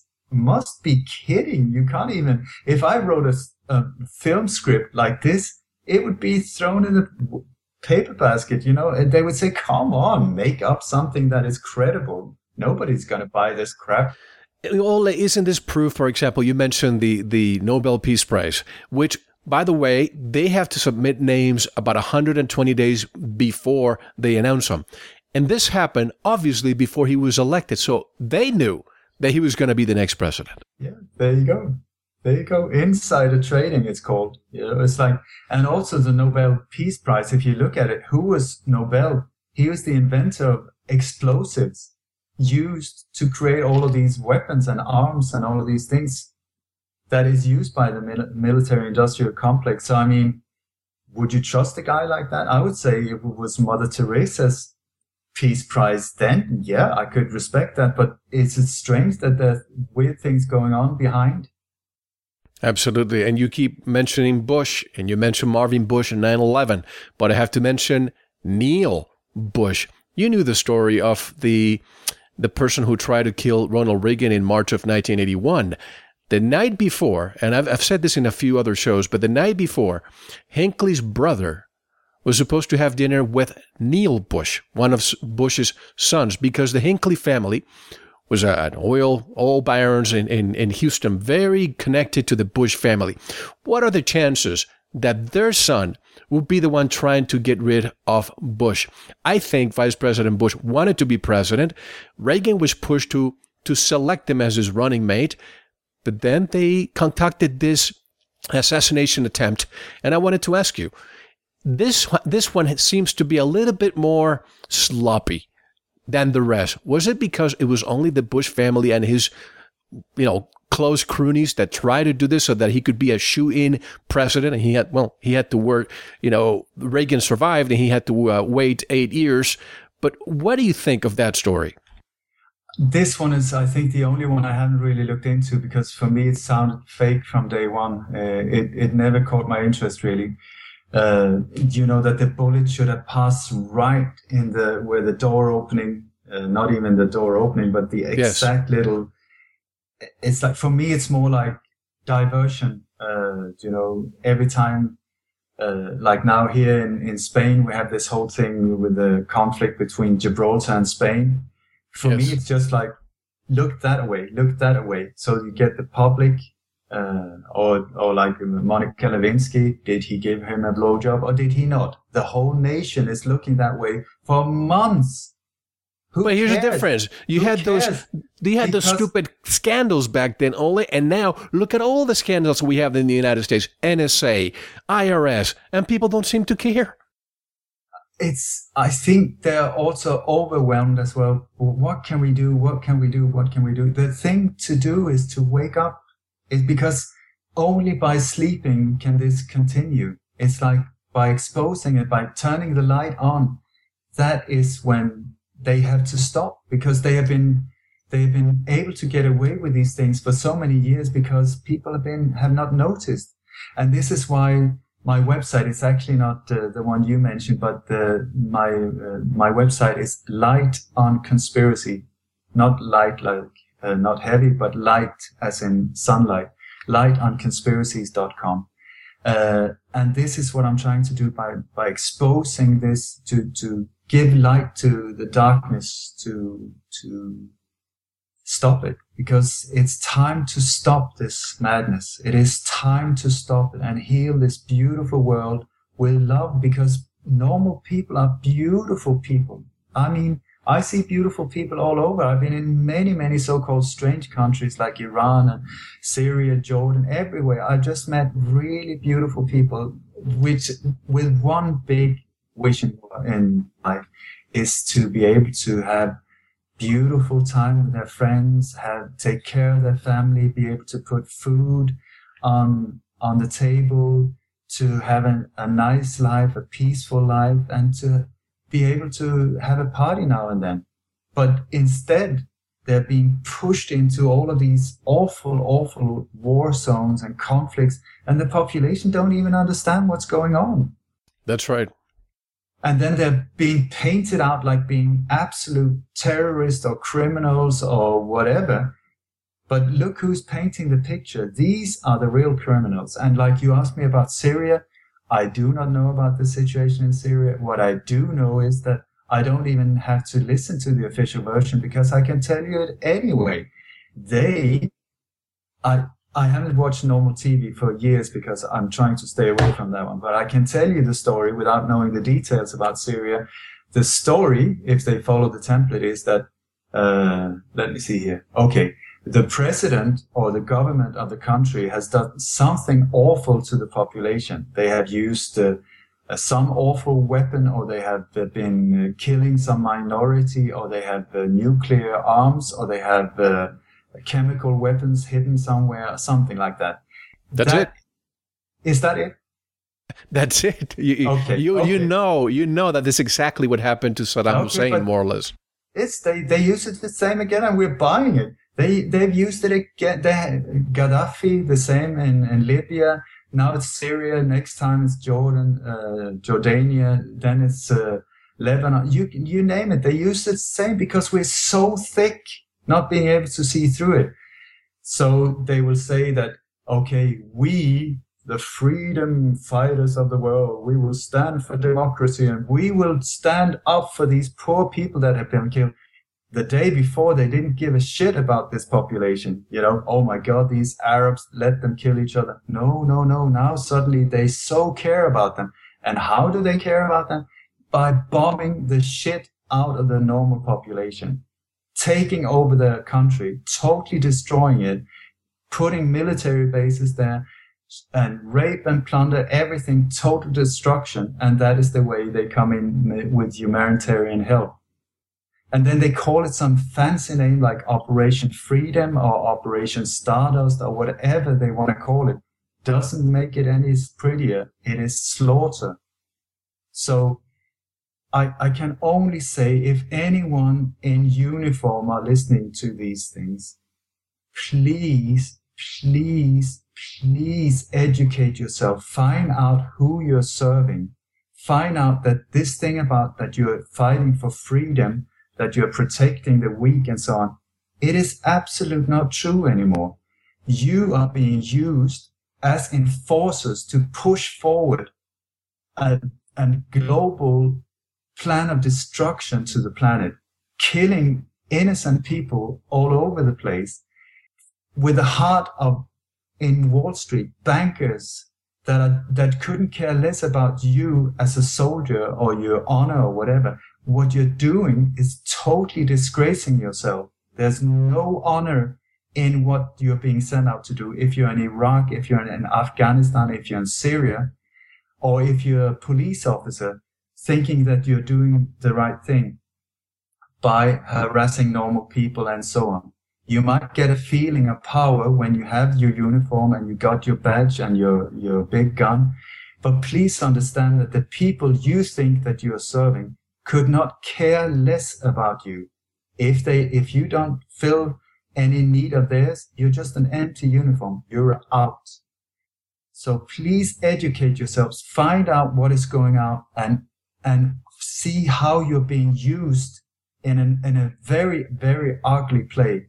must be kidding. You can't even, if I wrote a film script like this, it would be thrown in the paper basket, and they would say, come on, make up something that is credible. Nobody's going to buy this crap. Ole, isn't this proof, for example, you mentioned the Nobel Peace Prize, which, by the way, they have to submit names about 120 days before they announce them. And this happened, obviously, before he was elected. So they knew that he was going to be the next president. Yeah, there you go. There you go. Insider trading, it's called. It's like, and also the Nobel Peace Prize, if you look at it, who was Nobel? He was the inventor of explosives used to create all of these weapons and arms and all of these things that is used by the military-industrial complex. So, would you trust a guy like that? I would say if it was Mother Teresa's Peace Prize, then, yeah, I could respect that. But it's strange that there's weird things going on behind. Absolutely. And you keep mentioning Bush, and you mentioned Marvin Bush and 9/11, but I have to mention Neil Bush. You knew the story of the person who tried to kill Ronald Reagan in March of 1981. The night before, and I've said this in a few other shows, but the night before, Hinckley's brother was supposed to have dinner with Neil Bush, one of Bush's sons, because the Hinckley family was an oil barons in Houston, very connected to the Bush family. What are the chances that their son would be the one trying to get rid of Bush? I think Vice President Bush wanted to be president. Reagan was pushed to select him as his running mate, but then they concocted this assassination attempt. And I wanted to ask you, this one seems to be a little bit more sloppy than the rest. Was it because it was only the Bush family and his, close cronies that tried to do this so that he could be a shoe-in president? And he had to work, Reagan survived and he had to wait 8 years. But what do you think of that story? This one is, I think, the only one I haven't really looked into, because for me it sounded fake from day one. It never caught my interest, really. That the bullet should have passed right in where the door opening, not even the door opening, but the exact little. It's like, for me, it's more like diversion. Every time, like now here in Spain, we have this whole thing with the conflict between Gibraltar and Spain. For me, it's just like, look that way. So you get the public, or like Monica Lewinsky, did he give him a blowjob or did he not? The whole nation is looking that way for months. But here's the difference. You had those stupid scandals back then, Ole, and now look at all the scandals we have in the United States, NSA, IRS, and people don't seem to care. I think they're also overwhelmed as well. What can we do? The thing to do is to wake up. It's because only by sleeping can this continue. It's like by exposing it, by turning the light on, that is when they have to stop, because they've been able to get away with these things for so many years because people have not noticed. And this is why my website is actually not the one you mentioned, but my website is Light on Conspiracy, not light like not heavy, but light as in sunlight. lightonconspiracies.com. And this is what I'm trying to do by exposing this to give light to the darkness, to stop it, because it's time to stop this madness. It is time to stop it and heal this beautiful world with love, because normal people are beautiful people. I mean, I see beautiful people all over. I've been in many, many so-called strange countries like Iran and Syria, Jordan, everywhere. I've just met really beautiful people, which with one big wish in life is to be able to have beautiful time with their friends, take care of their family, be able to put food on the table, to have a nice life, a peaceful life, and to be able to have a party now and then. But instead, they're being pushed into all of these awful war zones and conflicts, and the population don't even understand what's going on. That's right. And then they're being painted out like being absolute terrorists or criminals or whatever. But look who's painting the picture. These are the real criminals. And like you asked me about Syria, I do not know about the situation in Syria. What I do know is that I don't even have to listen to the official version because I can tell you it anyway. I haven't watched normal TV for years because I'm trying to stay away from that one. But I can tell you the story without knowing the details about Syria. The story, if they follow the template, is that, let me see here. Okay. The president or the government of the country has done something awful to the population. They have used some awful weapon, or they have been killing some minority, or they have nuclear arms, or they have chemical weapons hidden somewhere, or something like that. That's it. Is that it? That's it. You know that this is exactly what happened to Saddam Hussein, more or less. They use it the same again, and we're buying it. They've used it again. They had Gaddafi, the same in Libya. Now it's Syria. Next time it's Jordania. Then it's Lebanon. You name it. They use it the same because we're so thick, not being able to see through it. So they will say that, okay, we, the freedom fighters of the world, we will stand for democracy and we will stand up for these poor people that have been killed. The day before, they didn't give a shit about this population. Oh my God, these Arabs, let them kill each other. No. Now suddenly they so care about them. And how do they care about them? By bombing the shit out of the normal population, taking over the country, totally destroying it, putting military bases there, and rape and plunder everything, total destruction. And that is the way they come in with humanitarian help. And then they call it some fancy name like Operation Freedom or Operation Stardust or whatever they want to call it. Doesn't make it any prettier. It is slaughter. So I can only say, if anyone in uniform are listening to these things, please educate yourself. Find out who you're serving. Find out that this thing about that you're fighting for freedom, that you're protecting the weak and so on, it is absolutely not true anymore. You are being used as enforcers to push forward a global plan of destruction to the planet, killing innocent people all over the place, with the heart of, in Wall Street, bankers that couldn't care less about you as a soldier or your honor or whatever. What you're doing is totally disgracing yourself. There's no honor in what you're being sent out to do. If you're in Iraq, if you're in Afghanistan, if you're in Syria, or if you're a police officer, thinking that you're doing the right thing by harassing normal people and so on. You might get a feeling of power when you have your uniform and you got your badge and your big gun. But please understand that the people you think that you are serving could not care less about you. If you don't fill any need of theirs, you're just an empty uniform. You're out. So please educate yourselves, find out what is going on, and see how you're being used in a very, very ugly play.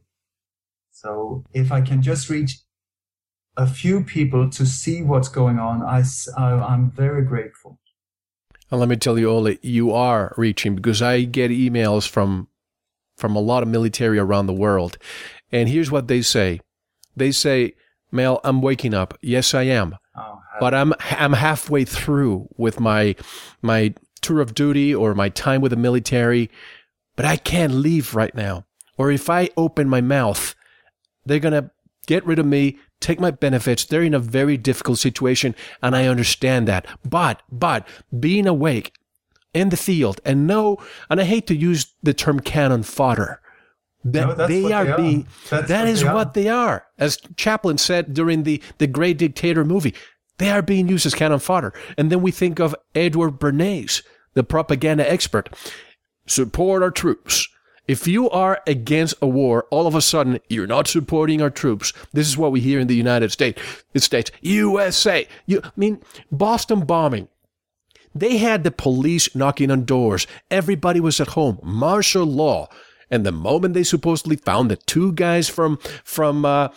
So if I can just reach a few people to see what's going on, I'm very grateful. And let me tell you, Ole, you are reaching, because I get emails from a lot of military around the world. And here's what they say. They say, Mel, I'm waking up. Yes, I am. But I'm halfway through with my tour of duty or my time with the military, but I can't leave right now. Or if I open my mouth, they're going to get rid of me, take my benefits. They're in a very difficult situation, and I understand that. But being awake in the field and I hate to use the term cannon fodder, that is what they are. As Chaplin said during the Great Dictator movie, They are being used as cannon fodder. And then we think of Edward Bernays, the propaganda expert. Support our troops. If you are against a war, all of a sudden, you're not supporting our troops. This is what we hear in the United States. USA. Boston bombing. They had the police knocking on doors. Everybody was at home. Martial law. And the moment they supposedly found the two guys from where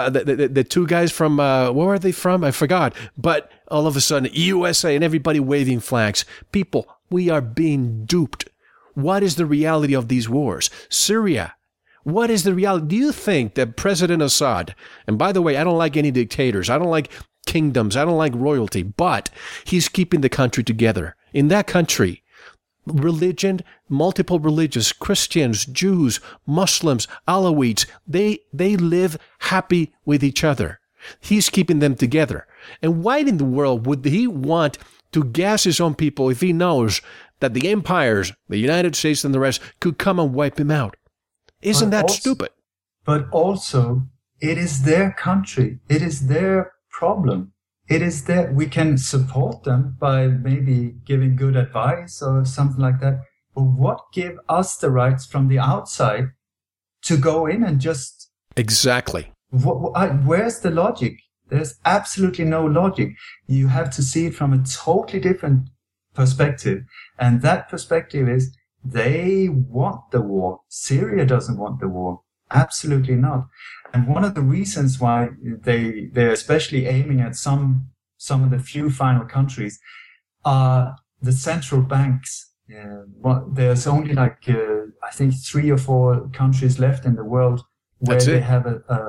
are they from? I forgot. But all of a sudden, USA and everybody waving flags. People, we are being duped. What is the reality of these wars? Syria. What is the reality? Do you think that President Assad, and by the way, I don't like any dictators. I don't like kingdoms. I don't like royalty, but he's keeping the country together. In that country, religion, multiple religions, Christians, Jews, Muslims, Alawites, they live happy with each other. He's keeping them together. And why in the world would he want to gas his own people if he knows that the empires, the United States and the rest, could come and wipe him out? Isn't that stupid? But also, it is their country. It is their problem. It is that we can support them by maybe giving good advice or something like that. But what give us the rights from the outside to go in and just... Exactly. Where's the logic? There's absolutely no logic. You have to see it from a totally different perspective. And that perspective is they want the war. Syria doesn't want the war. Absolutely not. And one of the reasons why they're especially aiming at some of the few final countries are the central banks. There's only I think 3 or 4 countries left in the world where they have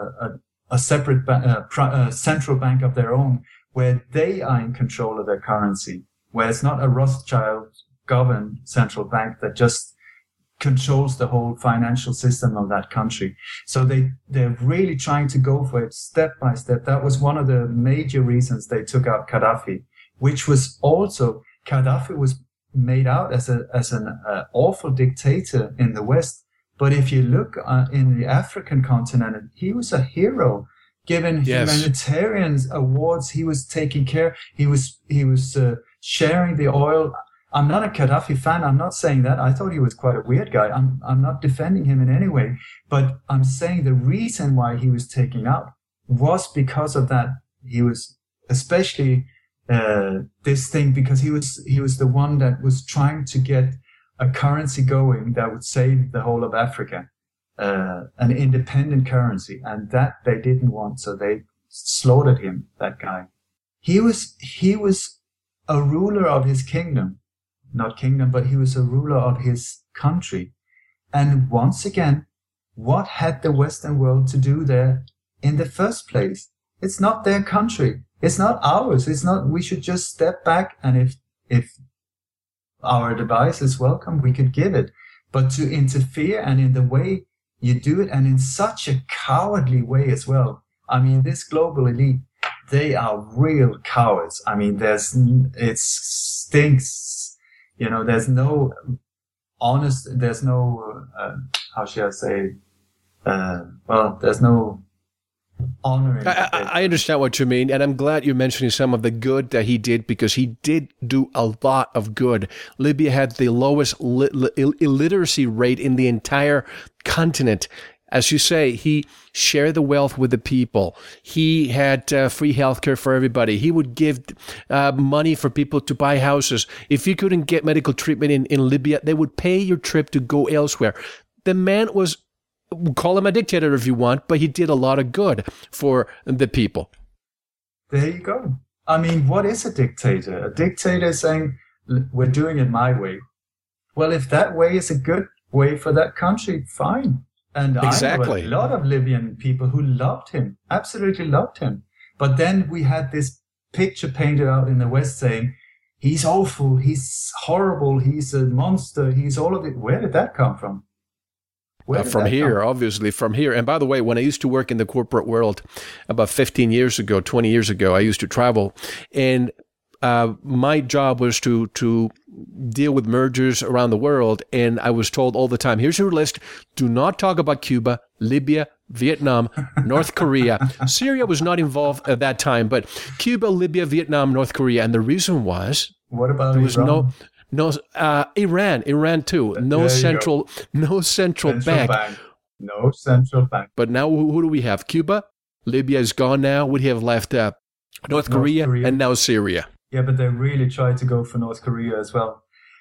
a separate central bank of their own, where they are in control of their currency, where it's not a Rothschild-governed central bank that just controls the whole financial system of that country. So they're really trying to go for it step by step. That was one of the major reasons they took out Gaddafi, which was also, Gaddafi was made out as an awful dictator in the West. But if you look in the African continent, he was a hero, given humanitarian awards. He was taking care. He was sharing the oil. I'm not a Gaddafi fan. I'm not saying that. I thought he was quite a weird guy. I'm not defending him in any way, but I'm saying the reason why he was taken out was because of that. He was especially this thing because he was the one that was trying to get a currency going that would save the whole of Africa, an independent currency, and that they didn't want, so they slaughtered him. That guy. He was a ruler of his kingdom. Not kingdom, but he was a ruler of his country. And once again, what had the Western world to do there in the first place? It's not their country. It's not ours. It's not, we should just step back, and if our advice is welcome, we could give it. But to interfere, and in the way you do it, and in such a cowardly way as well. I mean, this global elite, they are real cowards. I mean, it stinks. You know, there's no honest, there's no, how should I say, there's no honor. I understand what you mean, and I'm glad you're mentioning some of the good that he did, because he did do a lot of good. Libya had the lowest illiteracy rate in the entire continent. As you say, he shared the wealth with the people. He had free healthcare for everybody. He would give money for people to buy houses. If you couldn't get medical treatment in Libya, they would pay your trip to go elsewhere. The man was, call him a dictator if you want, but he did a lot of good for the people. There you go. I mean, what is a dictator? A dictator is saying, we're doing it my way. Well, if that way is a good way for that country, fine. And exactly. I know a lot of Libyan people who loved him, absolutely loved him. But then we had this picture painted out in the West saying, he's awful, he's horrible, he's a monster, he's all of it. Where did that come from? From here, obviously, from here. And by the way, when I used to work in the corporate world about 15 years ago, 20 years ago, I used to travel. And my job was to deal with mergers around the world, and I was told all the time, here's your list. Do not talk about Cuba, Libya, Vietnam, North Korea. Syria was not involved at that time, but Cuba, Libya, Vietnam, North Korea. And the reason was... What about there was Iran? Iran too. No central bank. No central bank. But now who do we have? Cuba? Libya is gone now. What do you have left? North Korea and now Syria. Yeah, but they really tried to go for North Korea as well.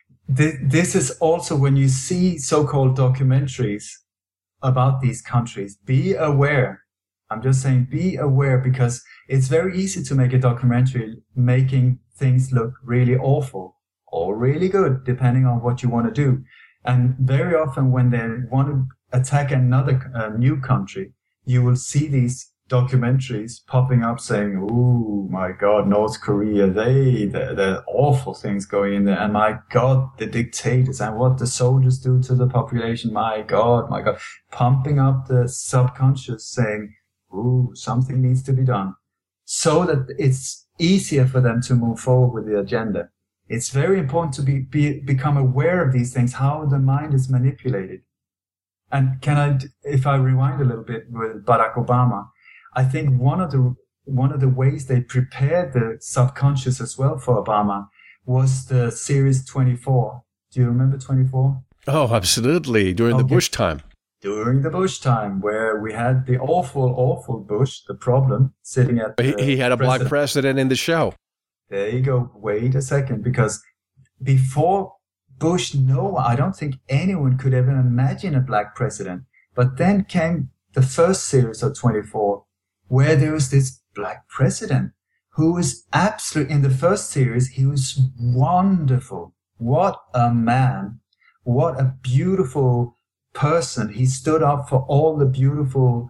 This is also when you see so-called documentaries about these countries, be aware. I'm just saying be aware, because it's very easy to make a documentary making things look really awful or really good, depending on what you want to do. And very often when they want to attack another new country, you will see these documentaries popping up saying, "Oh my God, North Korea, the awful things going in there, and my God, the dictators and what the soldiers do to the population, my God," pumping up the subconscious, saying, "Ooh, something needs to be done," so that it's easier for them to move forward with the agenda. It's very important to become aware of these things, how the mind is manipulated. And if I rewind a little bit with Barack Obama, I think one of the ways they prepared the subconscious as well for Obama was the series 24. Do you remember 24? Oh, absolutely. During the Bush time. During the Bush time, where we had the awful Bush, the problem, sitting at he had a black president in the show. There you go. Wait a second, because before Bush, no, I don't think anyone could ever imagine a black president. But then came the first series of 24, where there was this black president who was absolutely, in the first series, he was wonderful. What a man. What a beautiful person. He stood up for all the beautiful,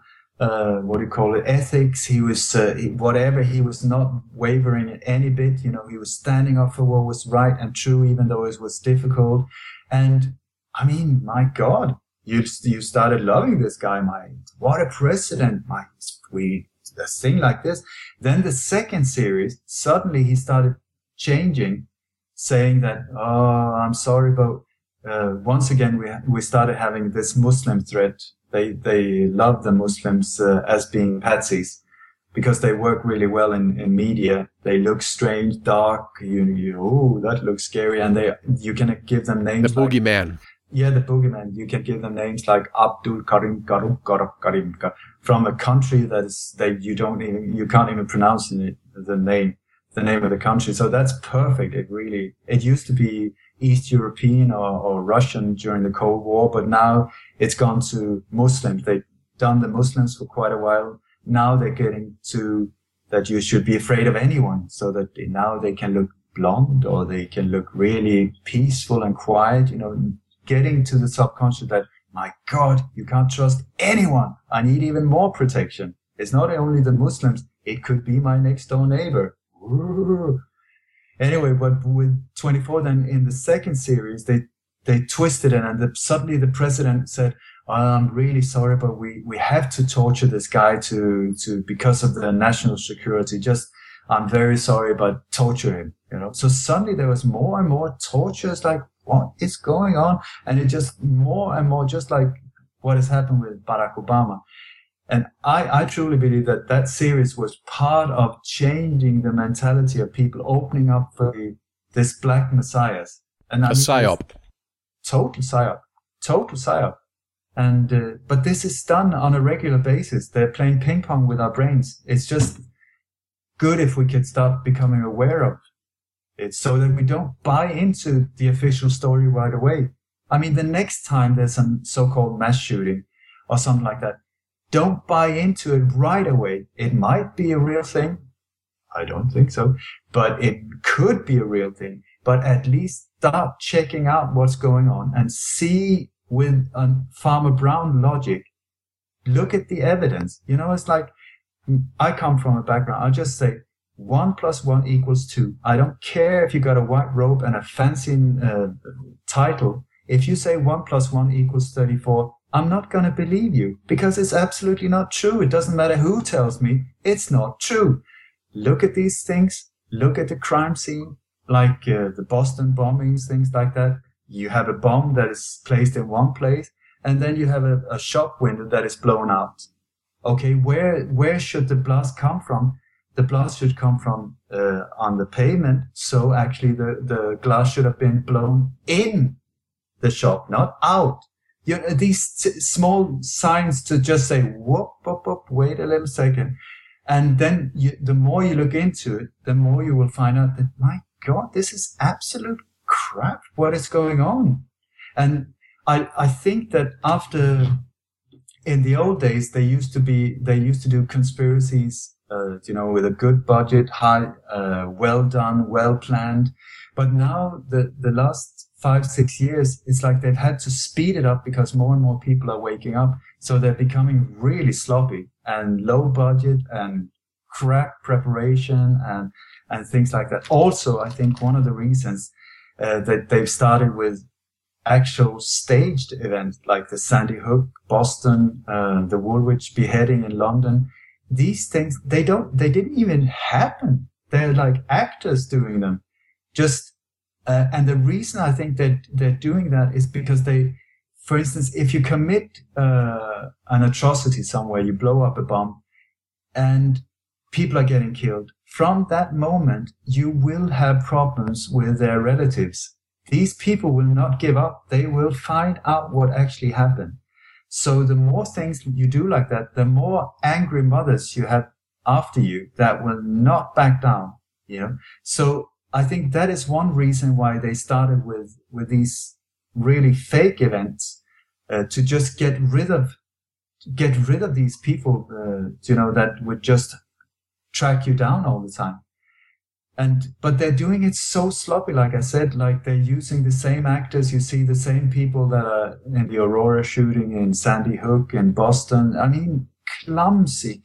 ethics. He was, he was not wavering in any bit. He was standing up for what was right and true, even though it was difficult. And I mean, my God, you started loving this guy. What a president. A thing like this. Then the second series, suddenly he started changing, saying that, "Oh, I'm sorry, but once again we started having this Muslim threat. They love the Muslims as being patsies because they work really well in media. They look strange, dark. That looks scary, and you can give them names. The boogeyman. Yeah, the boogeyman. You can give them names like Abdul Karim Karim from a country you can't even pronounce the name of the country. So that's perfect. It used to be East European or Russian during the Cold War, but now it's gone to Muslims. They've done the Muslims for quite a while. Now they're getting to that you should be afraid of anyone, so that now they can look blonde or they can look really peaceful and quiet, getting to the subconscious that, my God, you can't trust anyone. I need even more protection. It's not only the Muslims. It could be my next door neighbor. Ooh. Anyway, but with 24, then in the second series, they twisted it, and suddenly the president said, "I'm really sorry, but we have to torture this guy to because of the national security. I'm very sorry, but torture him." So suddenly there was more and more torture. It's like, what is going on? And it just more and more, just like what has happened with Barack Obama. And I truly believe that series was part of changing the mentality of people, opening up for this black messiahs. And psyop. Total psyop. And, but this is done on a regular basis. They're playing ping pong with our brains. It's just good if we could start becoming aware of it so that we don't buy into the official story right away. I mean, the next time there's some so-called mass shooting or something like that, don't buy into it right away. It might be a real thing. I don't think so. But it could be a real thing. But at least start checking out what's going on and see with a Farmer Brown logic. Look at the evidence. It's like, I come from a background. I'll just say 1 + 1 = 2. I don't care if you got a white robe and a fancy title. If you say 1 + 1 = 34, I'm not going to believe you because it's absolutely not true. It doesn't matter who tells me. It's not true. Look at these things. look at the crime scene, like the Boston bombings, things like that. You have a bomb that is placed in one place, and then you have a shop window that is blown out. Okay, where should the blast come from? The blast should come from on the pavement. So actually the glass should have been blown in the shop, not out. You know, these small signs to just say, whoop, whoop, whoop, wait a little second. And then the more you look into it, the more you will find out that, my God, this is absolute crap. What is going on? And I think that in the old days, they used to do conspiracies, with a good budget, high, well done, well planned. But now the last 5-6 years, it's like they've had to speed it up because more and more people are waking up. So they're becoming really sloppy and low budget and crap preparation and things like that. Also, I think one of the reasons that they've started with actual staged events like the Sandy Hook, Boston, the Woolwich beheading in London, these things, they didn't even happen. They're like actors doing them. And the reason I think that they're doing that is because for instance, if you commit an atrocity somewhere, you blow up a bomb and people are getting killed, from that moment, you will have problems with their relatives. These people will not give up. They will find out what actually happened. So the more things you do like that, the more angry mothers you have after you that will not back down, So I think that is one reason why they started with these really fake events, to just get rid of these people, that would just track you down all the time. But they're doing it so sloppy, like I said, like they're using the same actors. You see the same people that are in the Aurora shooting, in Sandy Hook, in Boston. I mean, clumsy.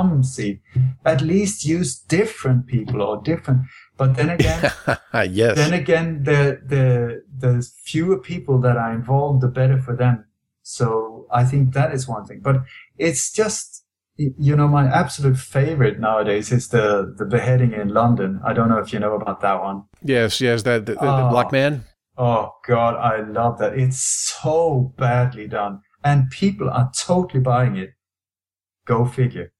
At least use different people or different. But then again, yes. Then again, the fewer people that are involved, the better for them. So I think that is one thing. But it's just, my absolute favorite nowadays is the beheading in London. I don't know if you know about that one. Yes, the black man. Oh God, I love that. It's so badly done, and people are totally buying it. Go figure.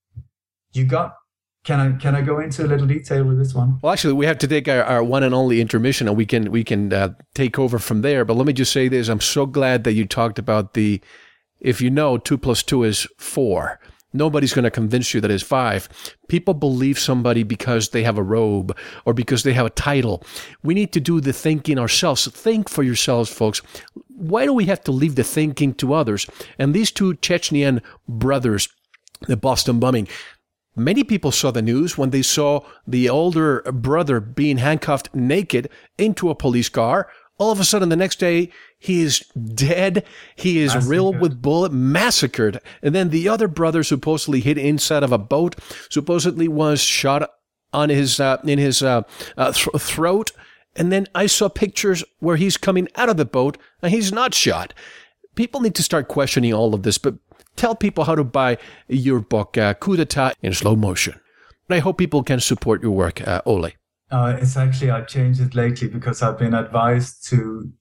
Can I go into a little detail with this one? Well, actually, we have to take our one and only intermission, and we can take over from there. But let me just say this: I'm so glad that you talked about if 2 + 2 is 4. Nobody's going to convince you that it's 5. People believe somebody because they have a robe or because they have a title. We need to do the thinking ourselves. Think for yourselves, folks. Why do we have to leave the thinking to others? And these 2 Chechnyan brothers, the Boston bombing, many people saw the news when they saw the older brother being handcuffed naked into a police car. All of a sudden, the next day, he is dead. He is riddled with bullets, massacred. And then the other brother supposedly hid inside of a boat, supposedly was shot on his throat. And then I saw pictures where he's coming out of the boat and he's not shot. People need to start questioning all of this, but tell people how to buy your book, Coup d'etat in Slow Motion. And I hope people can support your work, Ole. It's actually, I've changed it lately because I've been advised to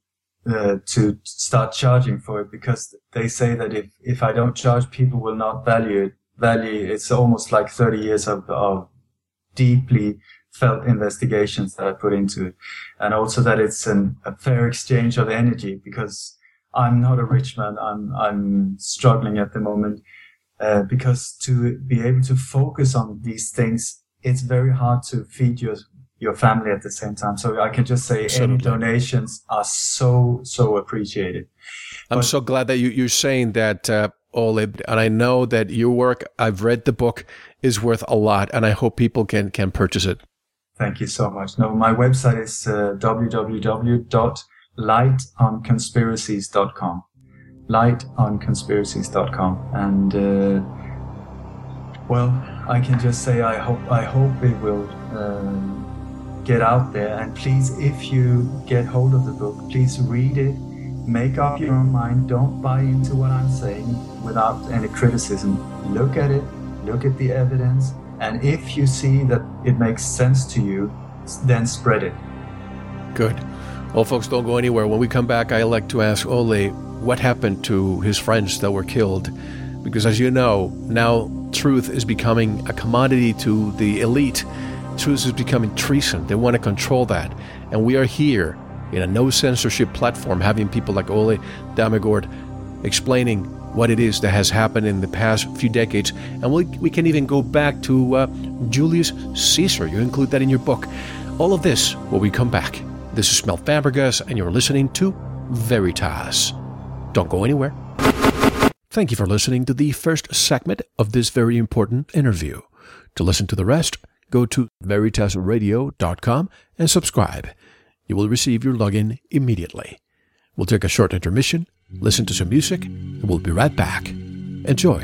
start charging for it, because they say that if I don't charge, people will not value it. It's almost like 30 years of deeply felt investigations that I put into it. And also that it's a fair exchange of energy, because I'm not a rich man. I'm struggling at the moment, because to be able to focus on these things, it's very hard to feed your family at the same time. So I can just say any donations are so appreciated. I'm so glad that you're saying that, Ole, and I know that your work, I've read the book, is worth a lot, and I hope people can purchase it. Thank you so much. No, my website is www.lightonconspiracies.com. lightonconspiracies.com. And I can just say I hope it will get out there. And please, if you get hold of the book, please read it, make up your own mind. Don't buy into what I'm saying without any criticism. Look at it, look at the evidence, and if you see that it makes sense to you, then spread it. Good. Well, folks, don't go anywhere. When we come back, I like to ask Ole what happened to his friends that were killed. Because as you know, now truth is becoming a commodity to the elite. Truth is becoming treason. They want to control that. And we are here in a no-censorship platform having people like Ole Dammegård explaining what it is that has happened in the past few decades. And we can even go back to Julius Caesar. You include that in your book. All of this when we come back. This is Mel Fabregas, and you're listening to Veritas. Don't go anywhere. Thank you for listening to the first segment of this very important interview. To listen to the rest, go to veritasradio.com and subscribe. You will receive your login immediately. We'll take a short intermission, listen to some music, and we'll be right back. Enjoy.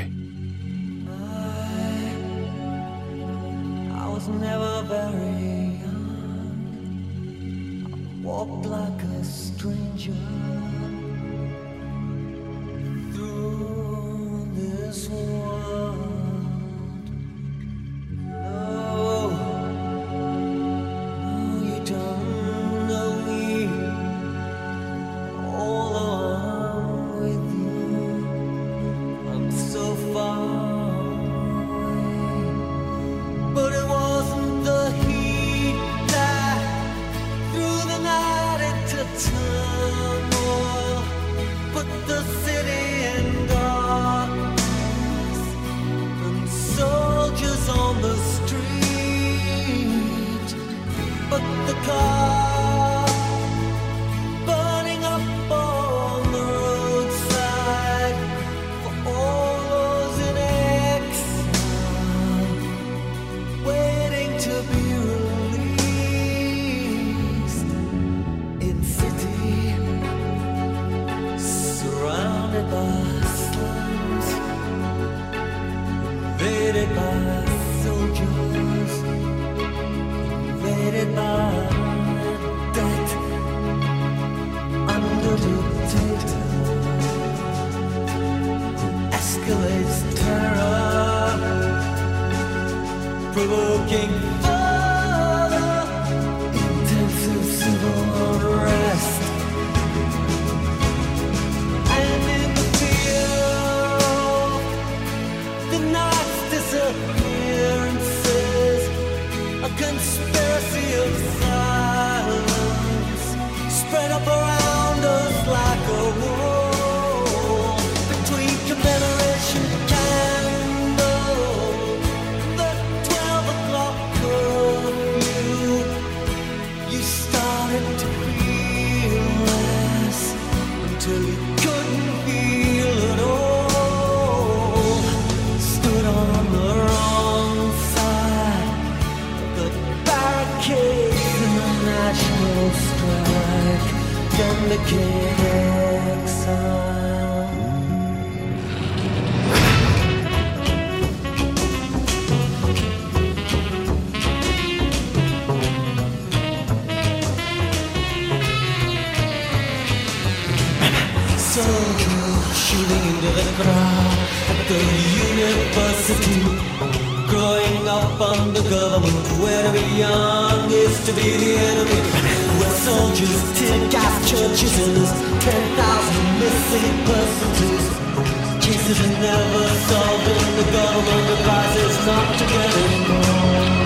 I was never very young. I walked like a stranger through this world. No, you don't know me. Although I'm with you, I'm so far away. But it wasn't the heat that through the night into turmoil, put the city in darkness and soldiers on the street. But the car burning up on the roadside for all those in exile, waiting to be released in city surrounded by slums, invaded by soldiers, invaded by death, under dictator, escalates terror, provoking further intensive civil unrest. And in the field, the night's disappearances, a conspiracy of silence spread up around us like a wall between commemoration candles, the 12 o'clock curfew. You started to feel less until you couldn't feel at all. Stood on the wrong side of the barricades in the national strike, then became exile. Soldiers shooting into the crowd at the university, growing up under government where to be young is to be the enemy, where soldiers tear gas churches and there's 10,000 missing persons. Cases are never solved and the government advises not to get involved.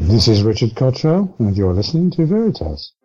This is Richard Cottrell, and you're listening to Veritas.